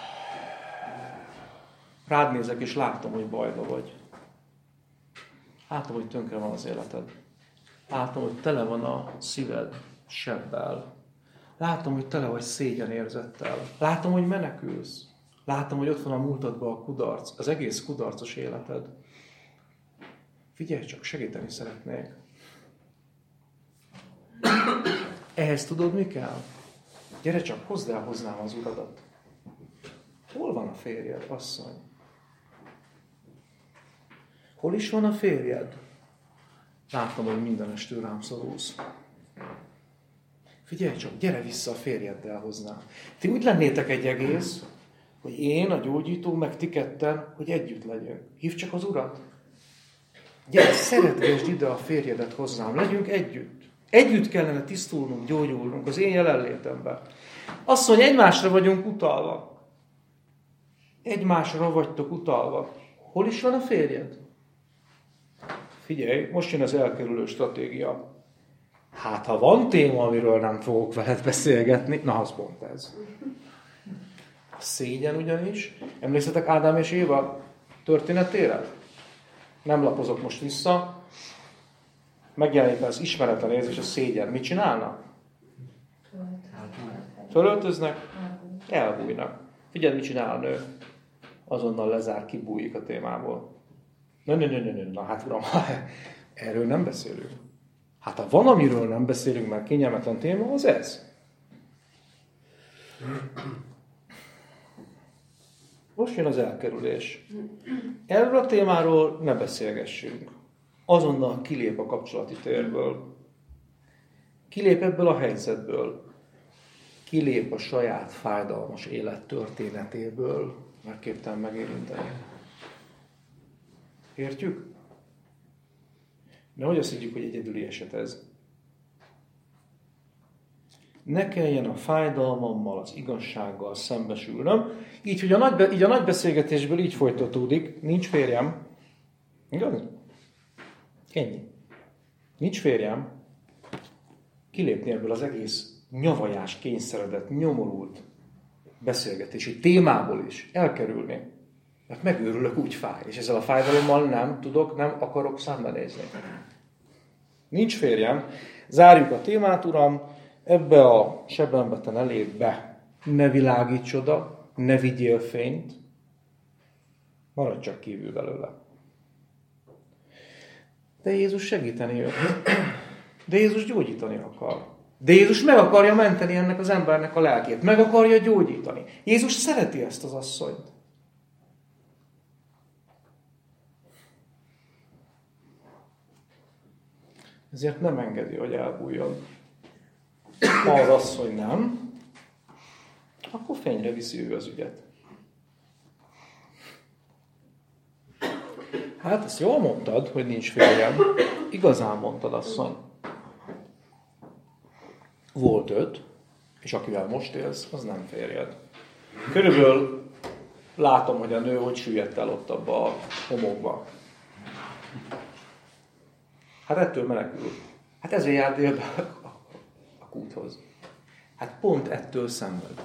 Rád nézek, és látom, hogy bajba vagy. Látom, hogy tönkre van az életed. Látom, hogy tele van a szíved sebbel. Látom, hogy tele vagy szégyenérzettel. Látom, hogy menekülsz. Látom, hogy ott van a múltadban a kudarc, az egész kudarcos életed. Figyelj csak, segíteni szeretnék. Ehhez tudod, mi kell? Gyere csak, hozd el hozzám az uradat. Hol van a férjed, asszony? Hol is van a férjed? Látom, hogy mindenestől rám szorulsz. Figyelj csak, gyere vissza a férjeddel hozzám. Ti úgy lennétek egy egész, hogy én, a gyógyító, meg ti ketten, hogy együtt legyünk. Hívd csak az Urat. Gyere, szeretgesd ide a férjedet hozzám, legyünk együtt. Együtt kellene tisztulnunk, gyógyulnunk az én jelenlétemben. Asszony, egymásra vagyunk utalva. Egymásra vagytok utalva. Hol is van a férjed? Figyelj, most jön az elkerülő stratégia. Hát, ha van téma, amiről nem fogok veled beszélgetni, na, az pont ez. A szégyen ugyanis. Emlékszetek Ádám és Éva történetére? Nem lapozok most vissza. Megjelenik az ismeretlen érzés, a szégyen. Mit csinálnak? Fölöltöznek, elbújnak. Figyelj, mit csinál a nő? Azonnal lezár, kibújik a témából. Na, hát uram, Erről nem beszélünk. Hát ha van, amiről nem beszélünk, mert kényelmetlen téma, az ez. Most jön az elkerülés. Erről a témáról ne beszélgessünk. Azonnal kilép a kapcsolati térből. Kilép ebből a helyzetből. Kilép a saját fájdalmas élet történetéből, mert képtelen megérinteni. Értjük? Nehogy azt higgyük, hogy egyedüli eset ez. Ne kelljen a fájdalmammal, az igazsággal szembesülnöm. Így, hogy a nagy beszélgetésből így folytatódik. Nincs férjem. Igaz? Ennyi. Nincs férjem. Kilépni ebből az egész nyavajás, kényszeredett, nyomorult beszélgetési témából is. Elkerülni. Mert megőrülök, úgy fáj. És ezzel a fájdalommal nem akarok szembenézni. Nincs férjem. Zárjuk a témát, Uram. Ebbe a sebembe te ne lépj be. Ne világíts oda, ne vigyél fényt. Maradj csak kívül belőle. De Jézus segíteni jött. De Jézus gyógyítani akar. De Jézus meg akarja menteni ennek az embernek a lelkét. Meg akarja gyógyítani. Jézus szereti ezt az asszonyt. Ezért nem engedi, hogy elbújjon. Ha az asszony nem, akkor fényre viszi ő az ügyet. Hát ezt jól mondtad, hogy nincs férjem. Igazán mondtad, asszony. Volt 5, és akivel most élsz, az nem férjed. Körülbelül látom, hogy a nő hogy süllyedt el ott abba a homokba. Hát ettől menekül. Hát ezért jár délbe a kúthoz. Hát pont ettől szenved.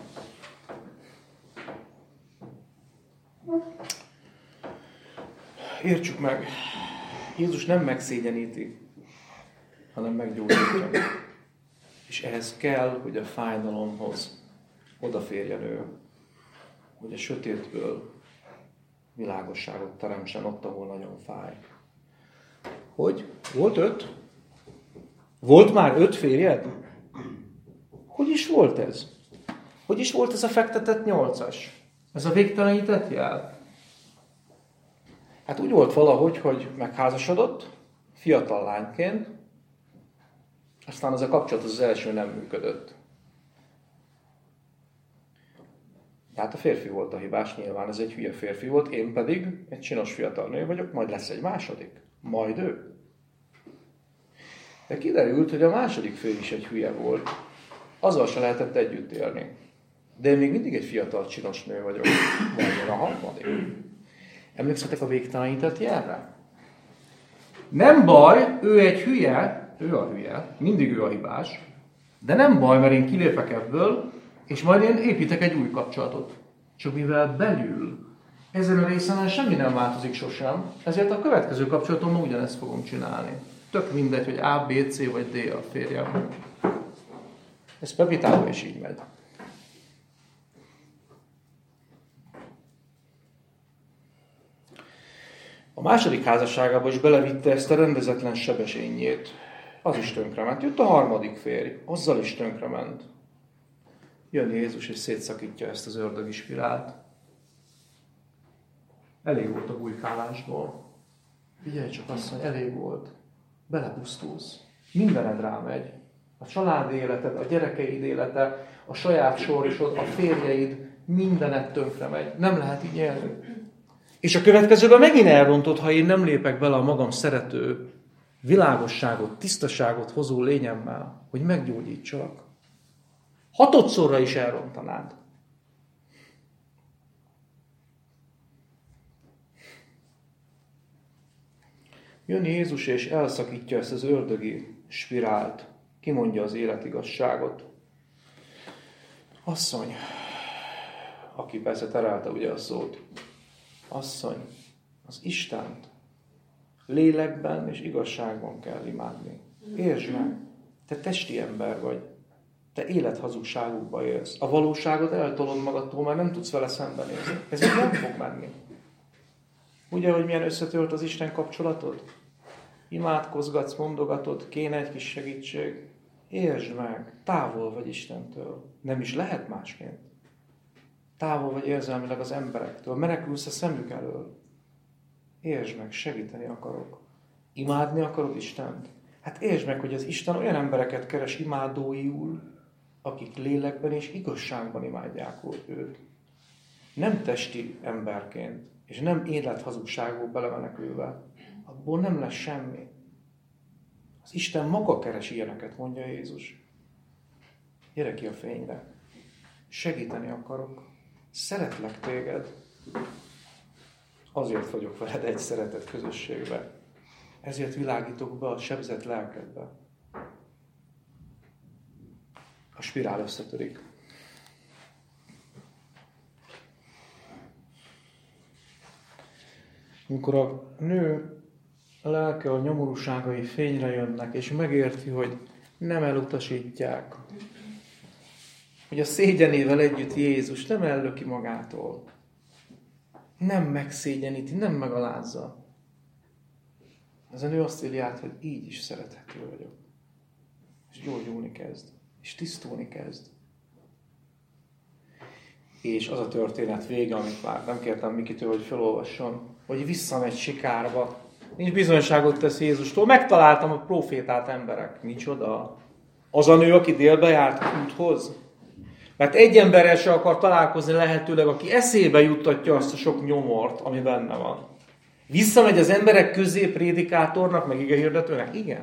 Értsük meg, Jézus nem megszégyeníti, hanem meggyógyítja. És ehhez kell, hogy a fájdalomhoz odaférjen ő, hogy a sötétből világosságot teremtsen ott, ahol nagyon fáj. Hogy? Volt 5? Volt már 5 férjed? Hogy is volt ez? Hogy is volt ez a fektetett 8-as? Ez a végtelenített jel? Hát úgy volt valahogy, hogy megházasodott, fiatal lányként, aztán az a kapcsolat az első nem működött. Tehát a férfi volt a hibás, nyilván ez egy hülye férfi volt, én pedig egy csinos fiatal nő vagyok, majd lesz egy második. Majd ő. De kiderült, hogy a második férj is egy hülye volt. Azzal se lehetett együtt élni. De én még mindig egy fiatal csinos nő vagyok. Majd a harmadik. Emlékszetek a végtelenített jelre? Nem baj, ő egy hülye, ő a hülye, mindig ő a hibás, de nem baj, mert én kilépek ebből, és majd én építek egy új kapcsolatot. Csak mivel belül ezen a részen semmi nem változik sosem, ezért a következő kapcsolatomban ugyanezt fogom csinálni. Tök mindegy, hogy A, B, C vagy D a férjem. Ez Pepitában is így megy. A második házasságába is belevitte ezt a rendezetlen sebesényét. Az is tönkrement. Jött a harmadik férj, azzal is tönkrement. Jön Jézus és szétszakítja ezt az ördögi spirált. Elég volt a bujkálásból. Figyelj csak, asszony, elég volt. Belepusztulsz. Mindened rámegy. A családi életed, a gyerekeid élete, a saját sorsod, a férjeid, mindened tönkre megy. Nem lehet így élni. És a következőben megint elrontod, ha én nem lépek bele a magam szerető, világosságot, tisztaságot hozó lényemmel, hogy meggyógyítsalak. 6-szorra is elrontanád. Jön Jézus és elszakítja ezt az ördögi spirált. Kimondja az életigazságot. Asszony, aki persze terelte ugye a szót. Asszony, az Istent lélekben és igazságban kell imádni. Értsd meg, te testi ember vagy. Te élethazugságukba élsz. A valóságot eltolod magadtól, mert nem tudsz vele szembenézni. Ez így nem fog menni. Ugye, hogy milyen összetölt az Isten kapcsolatod? imádkozgatsz, mondogatod, kéne egy kis segítség, értsd meg, távol vagy Istentől. Nem is lehet másként. Távol vagy érzelmileg az emberektől, menekülsz a szemük elől. Értsd meg, segíteni akarok. Imádni akarod Istent? Hát értsd meg, hogy az Isten olyan embereket keres imádóiul, akik lélekben és igazságban imádják őt. Nem testi emberként, és nem élethazugságból belemenekülve. Abból nem lesz semmi. Az Isten maga keres ilyeneket, mondja Jézus. Gyere ki a fényre. Segíteni akarok. Szeretlek téged. Azért vagyok veled egy szeretet közösségbe. Ezért világítok be a sebzett lelkedbe. A spirál összetörik. Amikor a nő lelke, a nyomorúságai fényre jönnek, és megérti, hogy nem elutasítják, hogy a szégyenével együtt Jézus nem ellöki magától, nem megszégyeníti, nem megalázza. Ez a nő azt éli át, hogy így is szerethető vagyok. És gyógyulni kezd. És tisztulni kezd. És az a történet vége, amit már nem kértem Mikitől, hogy felolvasson, hogy visszamegy Sikárba. Nincs bizonyságot tesz Jézustól. Megtaláltam a prófétát emberek. Micsoda? Az a nő, aki délbe járt a úthoz. Mert egy emberrel se akar találkozni lehetőleg, aki eszébe juttatja azt a sok nyomort, ami benne van. Visszamegy az emberek közé prédikátornak, meg igehirdetőnek? Igen.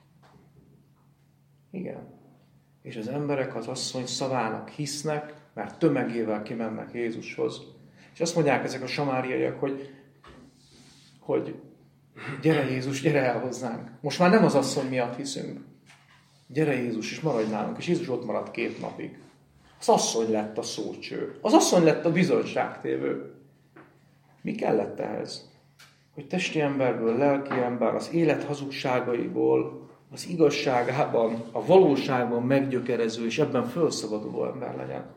Igen. És az emberek az asszony szavának hisznek, mert tömegével kimennek Jézushoz. És azt mondják ezek a samáriaiak, hogy gyere Jézus, gyere el hozzánk. Most már nem az asszony miatt hiszünk. Gyere Jézus, és maradj nálunk. És Jézus ott maradt 2 napig. Az asszony lett a szócső. Az asszony lett a bizonyságtévő. Mi kellett ehhez? Hogy testi emberből, lelki ember, az élet hazugságaiból, az igazságában, a valóságban meggyökerező, és ebben felszabaduló ember legyen.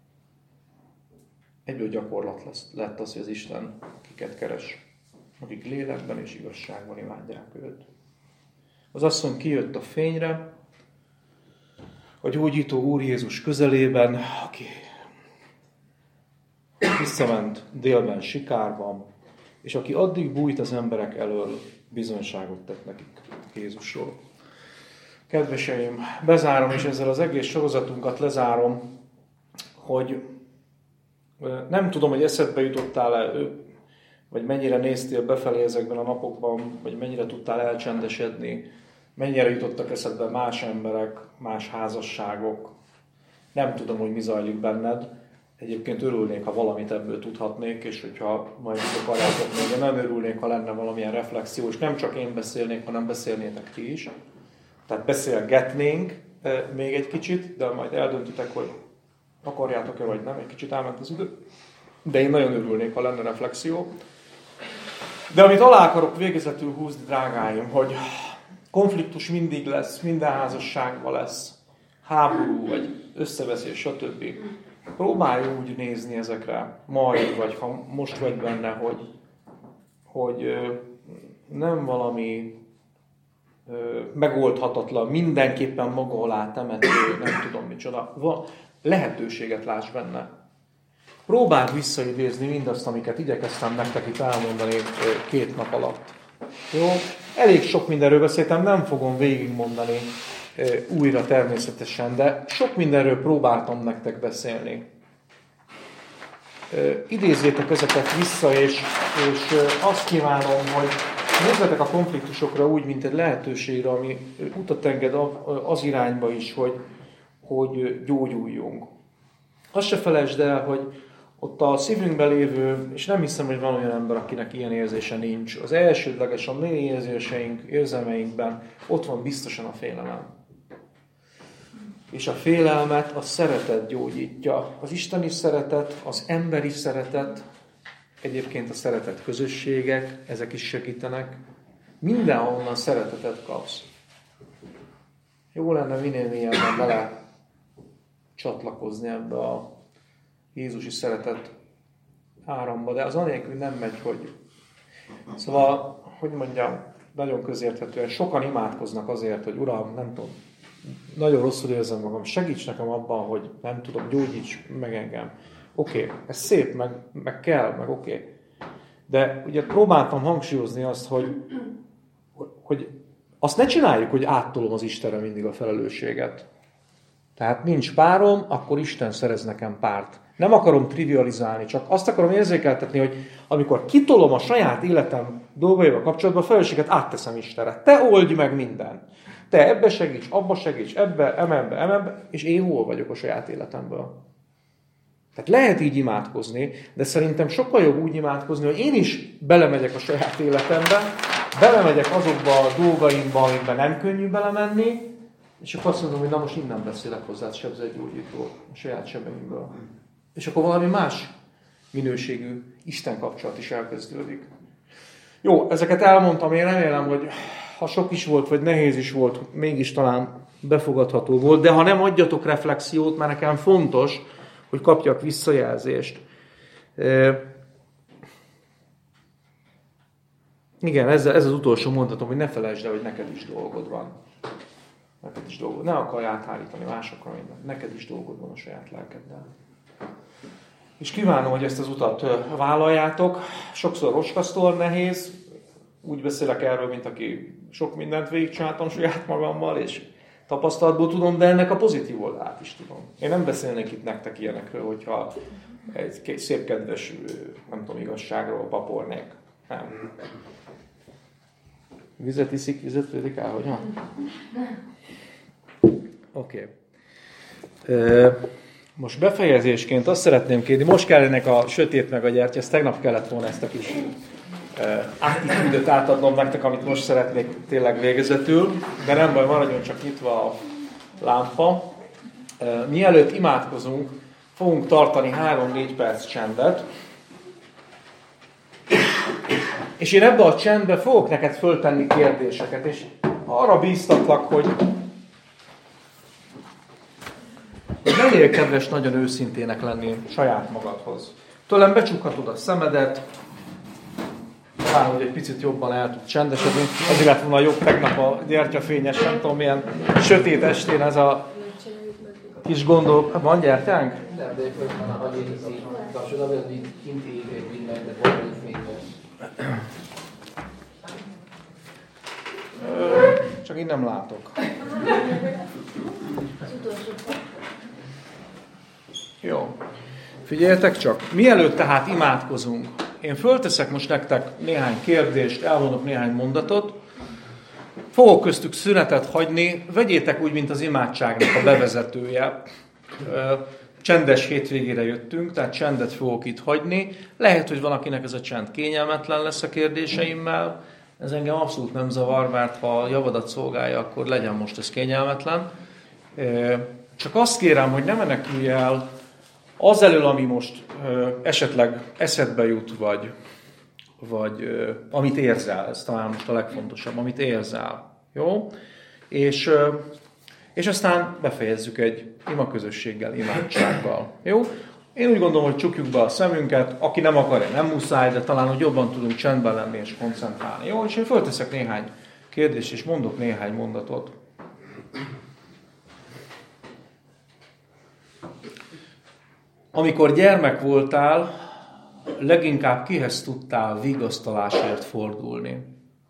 Egyből gyakorlat lett az, hogy az Isten kiket keres, akik lélekben és igazságban imádják őt. Az asszony kijött a fényre, a gyógyító Úr Jézus közelében, aki visszament délben Sikárban, és aki addig bújt az emberek elől, bizonyságot tett nekik Jézusról. Kedveseim, bezárom, és ezzel az egész sorozatunkat lezárom, hogy nem tudom, hogy eszedbe jutottál-e, vagy mennyire néztél befelé ezekben a napokban, vagy mennyire tudtál elcsendesedni, mennyire jutottak eszedbe más emberek, más házasságok. Nem tudom, hogy mi zajlik benned. Egyébként örülnék, ha valamit ebből tudhatnék, és hogyha majd akarjátok még, nem örülnék, ha lenne valamilyen reflexió, és nem csak én beszélnék, hanem beszélnétek ti is. Tehát beszélgetnénk még egy kicsit, de majd eldöntitek, hogy akarjátok-e vagy nem, egy kicsit elment az idő. De én nagyon örülnék, ha lenne reflexió. De amit alá akarok végezetül húzni, drágáim, hogy konfliktus mindig lesz, minden házasságban lesz, háború, vagy összeveszés, stb. Próbálj úgy nézni ezekre majd, vagy ha most vagy benne, hogy nem valami megoldhatatlan, mindenképpen maga alá temető, nem tudom micsoda. Lehetőséget láss benne. Próbáld visszaidézni mindazt, amiket igyekeztem nektek itt elmondani 2 nap alatt. Jó? Elég sok mindenről beszéltem, nem fogom végigmondani újra természetesen, de sok mindenről próbáltam nektek beszélni. Idézzétek ezeket vissza, és azt kívánom, hogy nézzetek a konfliktusokra úgy, mint egy lehetőségre, ami utat enged az irányba is, hogy gyógyuljunk. Azt se felejtsd el, hogy ott a szívünkben lévő, és nem hiszem, hogy van olyan ember, akinek ilyen érzése nincs, az elsődleges, a mély érzéseink, érzelmeinkben ott van biztosan a félelem. És a félelmet a szeretet gyógyítja. Az isteni szeretet, az emberi szeretet, egyébként a szeretet közösségek, ezek is segítenek. Mindenhonnan szeretetet kapsz. Jó lenne minél mélyebben bele csatlakozni ebbe a Jézusi szeretet áramba, de az anélkül nem megy, hogy... Szóval, hogy mondjam, nagyon közérthetően sokan imádkoznak azért, hogy Uram, nem tudom, nagyon rosszul érzem magam, segíts nekem abban, hogy nem tudom, gyógyíts meg engem. Oké, ez szép, meg kell, meg oké. De ugye próbáltam hangsúlyozni azt, hogy azt ne csináljuk, hogy áttolom az Istenre mindig a felelősséget. Tehát nincs párom, akkor Isten szerez nekem párt. Nem akarom trivializálni, csak azt akarom érzékeltetni, hogy amikor kitolom a saját életem dolgaival kapcsolatban, a felelősséget átteszem Istenre. Te oldj meg mindent. Te ebbe segíts, abba segíts, ebbe, emebbe, és én hol vagyok a saját életemből. Tehát lehet így imádkozni, de szerintem sokkal jobb úgy imádkozni, hogy én is belemegyek a saját életembe, belemegyek azokba a dolgaimba, amikben nem könnyű belemenni, és akkor azt mondom, hogy na most innen beszélek hozzá, sebzetgyógyító, a saját sebeimből. És akkor valami más minőségű Isten kapcsolat is elkezdődik. Jó, ezeket elmondtam, én remélem, hogy ha sok is volt, vagy nehéz is volt, mégis talán befogadható volt, de ha nem adjatok reflexiót, mert nekem fontos, hogy kapjak visszajelzést. Igen, ez az utolsó mondatom, hogy ne felejtsd el, hogy neked is dolgod van. Neked is dolgod. Ne akarj áthárítani másokra mindent. Neked is dolgod van a saját lelkeddel. És kívánom, hogy ezt az utat vállaljátok. Sokszor roskasztóan nehéz. Úgy beszélek erről, mint aki sok mindent végigcsináltam saját magammal, és tapasztalatból tudom, de ennek a pozitív oldalát is tudom. Én nem beszélnék itt nektek ilyenekről, hogyha egy szép kedves, nem tudom, igazságról papornék. Nem. Vizet iszik, vizet prédikál, hogy van? Oké. Most befejezésként azt szeretném kérni, most kell ennek a sötét meg a gyertya, ezt tegnap kellett volna ezt a kis attitűdöt átadnom nektek, amit most szeretnék tényleg végezetül, de nem baj, maradjon csak nyitva a lámpa. Mielőtt imádkozunk, fogunk tartani 3-4 perc csendet, és én ebbe a csendbe fogok neked föltenni kérdéseket, és arra bíztatlak, hogy mennyire kedves nagyon őszintének lenni saját magadhoz. Tőlem becsukhatod a szemedet, talán, hogy egy picit jobban el tud csendesedni. Azért lett volna jobb tegnap a gyertyafényes, nem tudom milyen sötét estén ez a kis gondol. Van gyertyánk? Nem, de van a hagyézi kapcsolatban, hogy kinti égek minden, de van egy fényes. Csak én nem látok. Jó. Figyeljetek csak, mielőtt tehát imádkozunk, én fölteszek most nektek néhány kérdést, elmondok néhány mondatot, fogok köztük szünetet hagyni, vegyétek úgy, mint az imádságnak a bevezetője. Csendes hétvégére jöttünk, tehát csendet fogok itt hagyni. Lehet, hogy valakinek ez a csend kényelmetlen lesz a kérdéseimmel, ez engem abszolút nem zavar, mert ha a javadat szolgálja, akkor legyen most ez kényelmetlen. Csak azt kérem, hogy ne menekülj el az elől, ami most esetleg eszedbe jut, vagy amit érzel, ez talán most a legfontosabb, amit érzel. Jó? És aztán befejezzük egy imaközösséggel, imádsággal. Jó? Én úgy gondolom, hogy csukjuk be a szemünket, aki nem akarja, nem muszáj, de talán, hogy jobban tudunk csendben lenni és koncentrálni. Jó? És én fölteszek néhány kérdést, és mondok néhány mondatot. Amikor gyermek voltál, leginkább kihez tudtál vigasztalásért fordulni?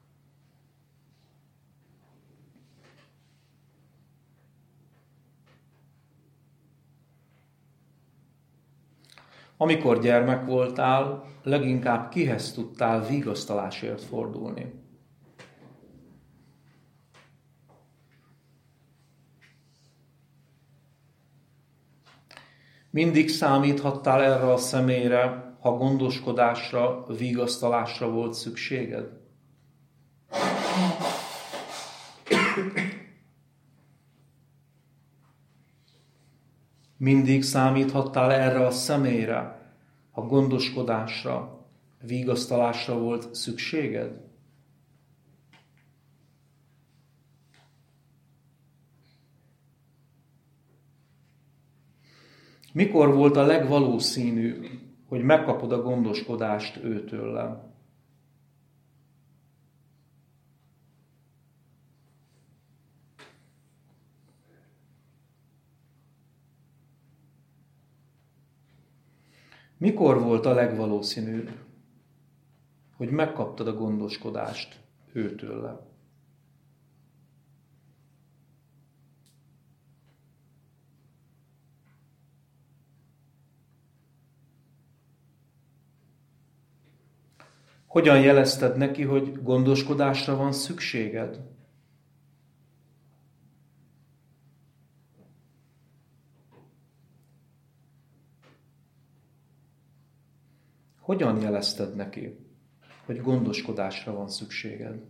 Amikor gyermek voltál, leginkább kihez tudtál vigasztalásért fordulni? Mindig számíthattál erre a személyre, ha gondoskodásra, vigasztalásra volt szükséged? Mindig számíthattál erre a személyre, ha gondoskodásra, vigasztalásra volt szükséged? Mikor volt a legvalószínűbb, hogy megkapod a gondoskodást őtőle? Mikor volt a legvalószínűbb, hogy megkaptad a gondoskodást őtőle? Hogyan jelezted neki, hogy gondoskodásra van szükséged? Hogyan jelezted neki, hogy gondoskodásra van szükséged?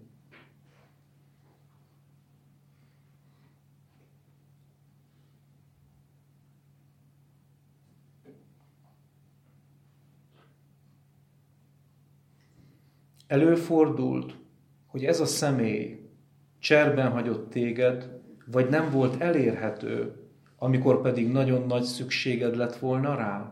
Előfordult, hogy ez a személy cserben hagyott téged, vagy nem volt elérhető, amikor pedig nagyon nagy szükséged lett volna rá?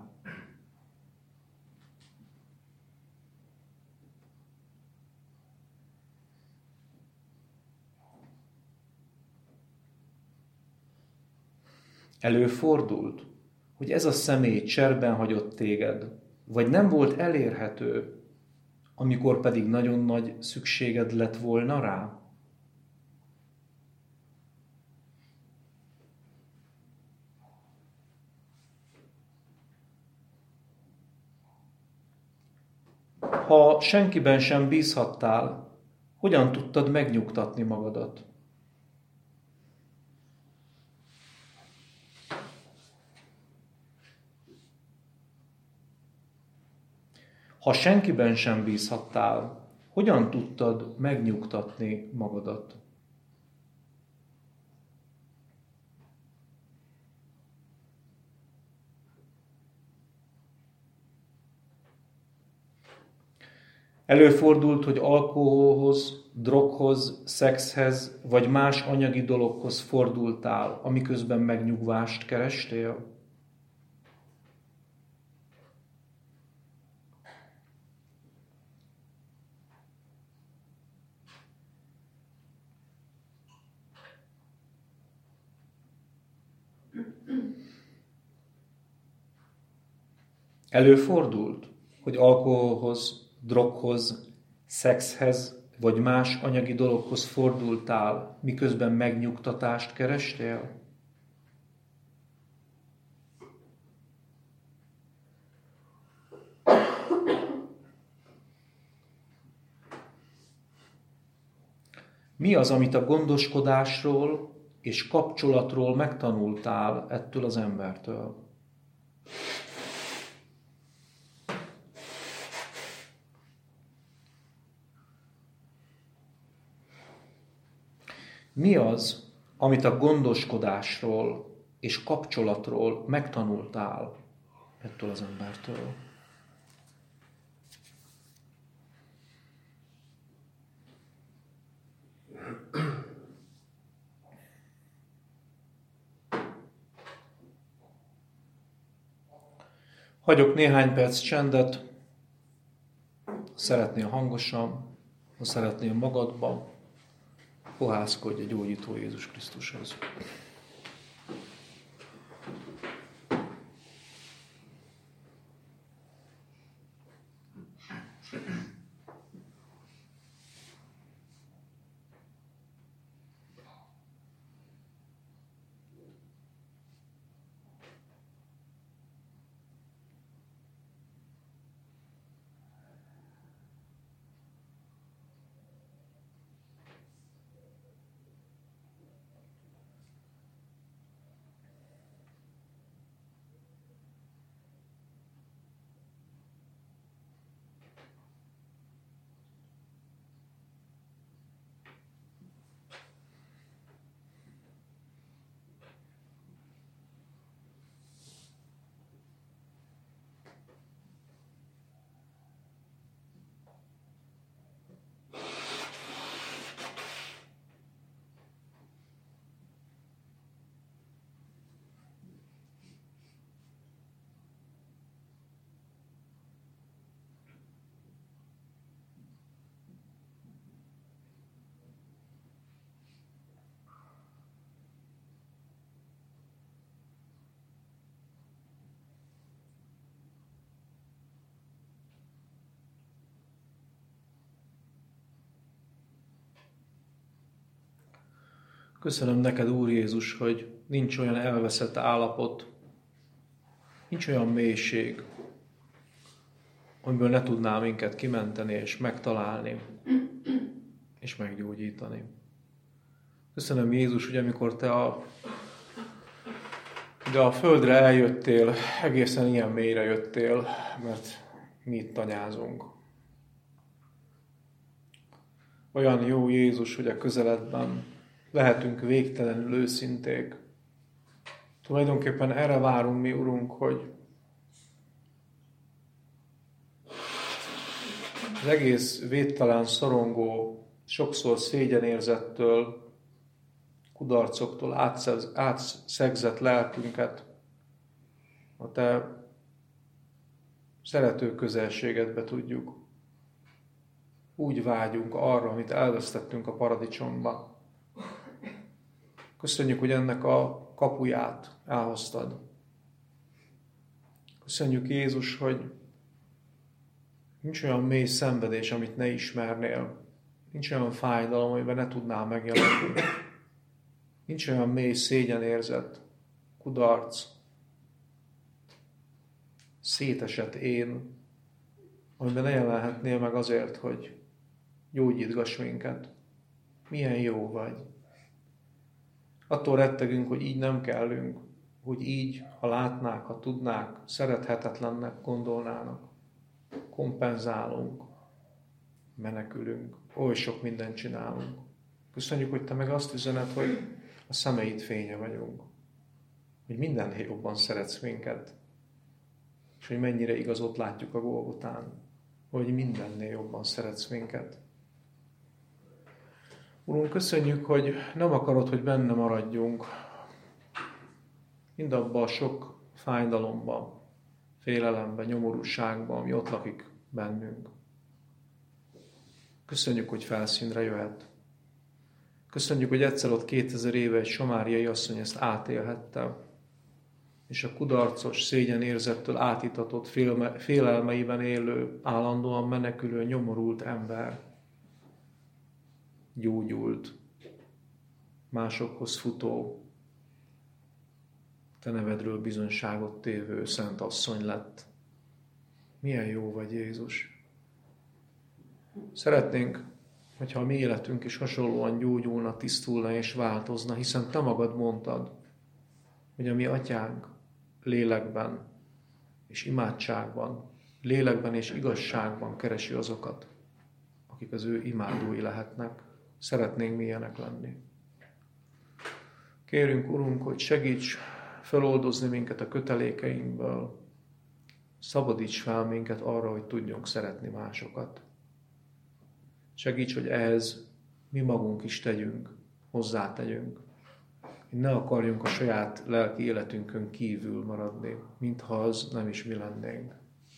Előfordult, hogy ez a személy cserben hagyott téged, vagy nem volt elérhető, amikor pedig nagyon nagy szükséged lett volna rá? Ha senkiben sem bízhattál, hogyan tudtad megnyugtatni magadat? Ha senkiben sem bízhattál, hogyan tudtad megnyugtatni magadat? Előfordult, hogy alkoholhoz, droghoz, szexhez vagy más anyagi dologhoz fordultál, amiközben megnyugvást kerestél? Előfordult, hogy alkoholhoz, droghoz, szexhez vagy más anyagi dologhoz fordultál, miközben megnyugtatást kerestél? Mi az, amit a gondoskodásról és kapcsolatról megtanultál ettől az embertől? Mi az, amit a gondoskodásról és kapcsolatról megtanultál ettől az embertől? Hagyok néhány perc csendet, szeretnél hangosan, ha szeretnél magadban, fohászkodj a gyógyító Jézus Krisztushoz. Köszönöm neked, Úr Jézus, hogy nincs olyan elveszett állapot, nincs olyan mélység, amiből ne tudnál minket kimenteni és megtalálni, és meggyógyítani. Köszönöm, Jézus, hogy amikor te ide a földre eljöttél, egészen ilyen mélyre jöttél, mert mi itt tanyázunk. Olyan jó, Jézus, hogy a közeledben lehetünk végtelenül őszinték. Tulajdonképpen erre várunk mi, Urunk, hogy az egész védtelen, szorongó, sokszor szégyenérzettől, kudarcoktól átszegzett lelkünket a te szerető közelségedbe tudjuk. Úgy vágyunk arra, amit elvesztettünk a paradicsomba. Köszönjük, hogy ennek a kapuját elhoztad. Köszönjük, Jézus, hogy nincs olyan mély szenvedés, amit ne ismernél. Nincs olyan fájdalom, amiben ne tudnál megjelenni. Nincs olyan mély szégyenérzet, kudarc, szétesett én, amiben ne jelenhetnél meg azért, hogy gyógyítgass minket. Milyen jó vagy. Attól rettegünk, hogy így nem kellünk, hogy így, ha látnák, ha tudnák, szerethetetlennek gondolnának. Kompenzálunk, menekülünk, oly sok mindent csinálunk. Köszönjük, hogy te meg azt üzened, hogy a szemeid fénye vagyunk. Hogy mindennél jobban szeretsz minket. És hogy mennyire igazot látjuk a Golgotán. Hogy mindennél jobban szeretsz minket. Urunk, köszönjük, hogy nem akarod, hogy benne maradjunk. Mindabban a sok fájdalomban, félelemben, nyomorúságban, ami ott lakik bennünk. Köszönjük, hogy felszínre jöhet. Köszönjük, hogy egyszer ott 2000 éve egy samáriai asszony ezt átélhette, és a kudarcos, szégyenérzettől átitatott félelmeiben élő, állandóan menekülő, nyomorult ember gyógyult, másokhoz futó, te nevedről bizonyságot tévő szent asszony lett. Milyen jó vagy, Jézus! Szeretnénk, hogyha a mi életünk is hasonlóan gyógyulna, tisztulna és változna, hiszen te magad mondtad, hogy a mi atyánk lélekben és imádságban, lélekben és igazságban keresi azokat, akik az ő imádói lehetnek. Szeretnénk mi ilyenek lenni. Kérünk, Urunk, hogy segíts feloldozni minket a kötelékeinkből, szabadíts fel minket arra, hogy tudjunk szeretni másokat. Segíts, hogy ehhez mi magunk is tegyünk, hozzátegyünk. Hogy ne akarjunk a saját lelki életünkön kívül maradni, mintha az nem is mi lennénk.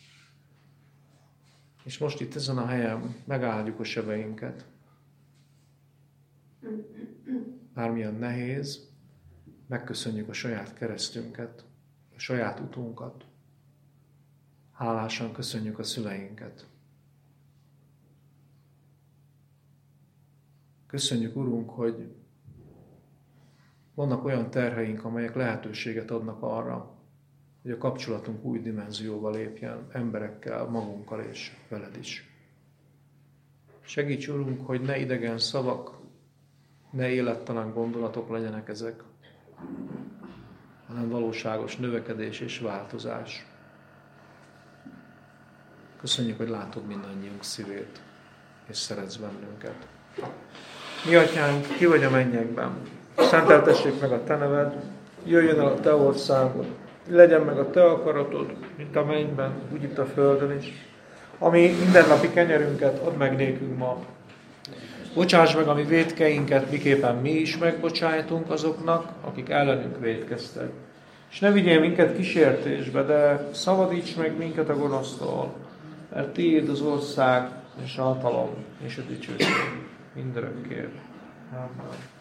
És most itt ezen a helyen megáldjuk a sebeinket. Bármilyen nehéz, megköszönjük a saját keresztünket, a saját utunkat. Hálásan köszönjük a szüleinket. Köszönjük, Urunk, hogy vannak olyan terheink, amelyek lehetőséget adnak arra, hogy a kapcsolatunk új dimenzióba lépjen, emberekkel, magunkkal és veled is. Segíts, Urunk, hogy ne idegen szavak, ne élettalan gondolatok legyenek ezek, hanem valóságos növekedés és változás. Köszönjük, hogy látod mindannyiunk szívét, és szeretsz bennünket. Mi atyánk, ki vagy a mennyekben, szenteltessék meg a te neved, jöjjön el a te országod, legyen meg a te akaratod, mint a mennyben, úgy itt a földön is. Ami mindennapi kenyerünket add meg nékünk ma. Bocsáss meg a mi vétkeinket, miképpen mi is megbocsájtunk azoknak, akik ellenünk vétkeztek. És ne vigyél minket kísértésbe, de szabadíts meg minket a gonosztól, mert tiéd az ország, és a hatalom, és a dicsőség mindörökké. Amen.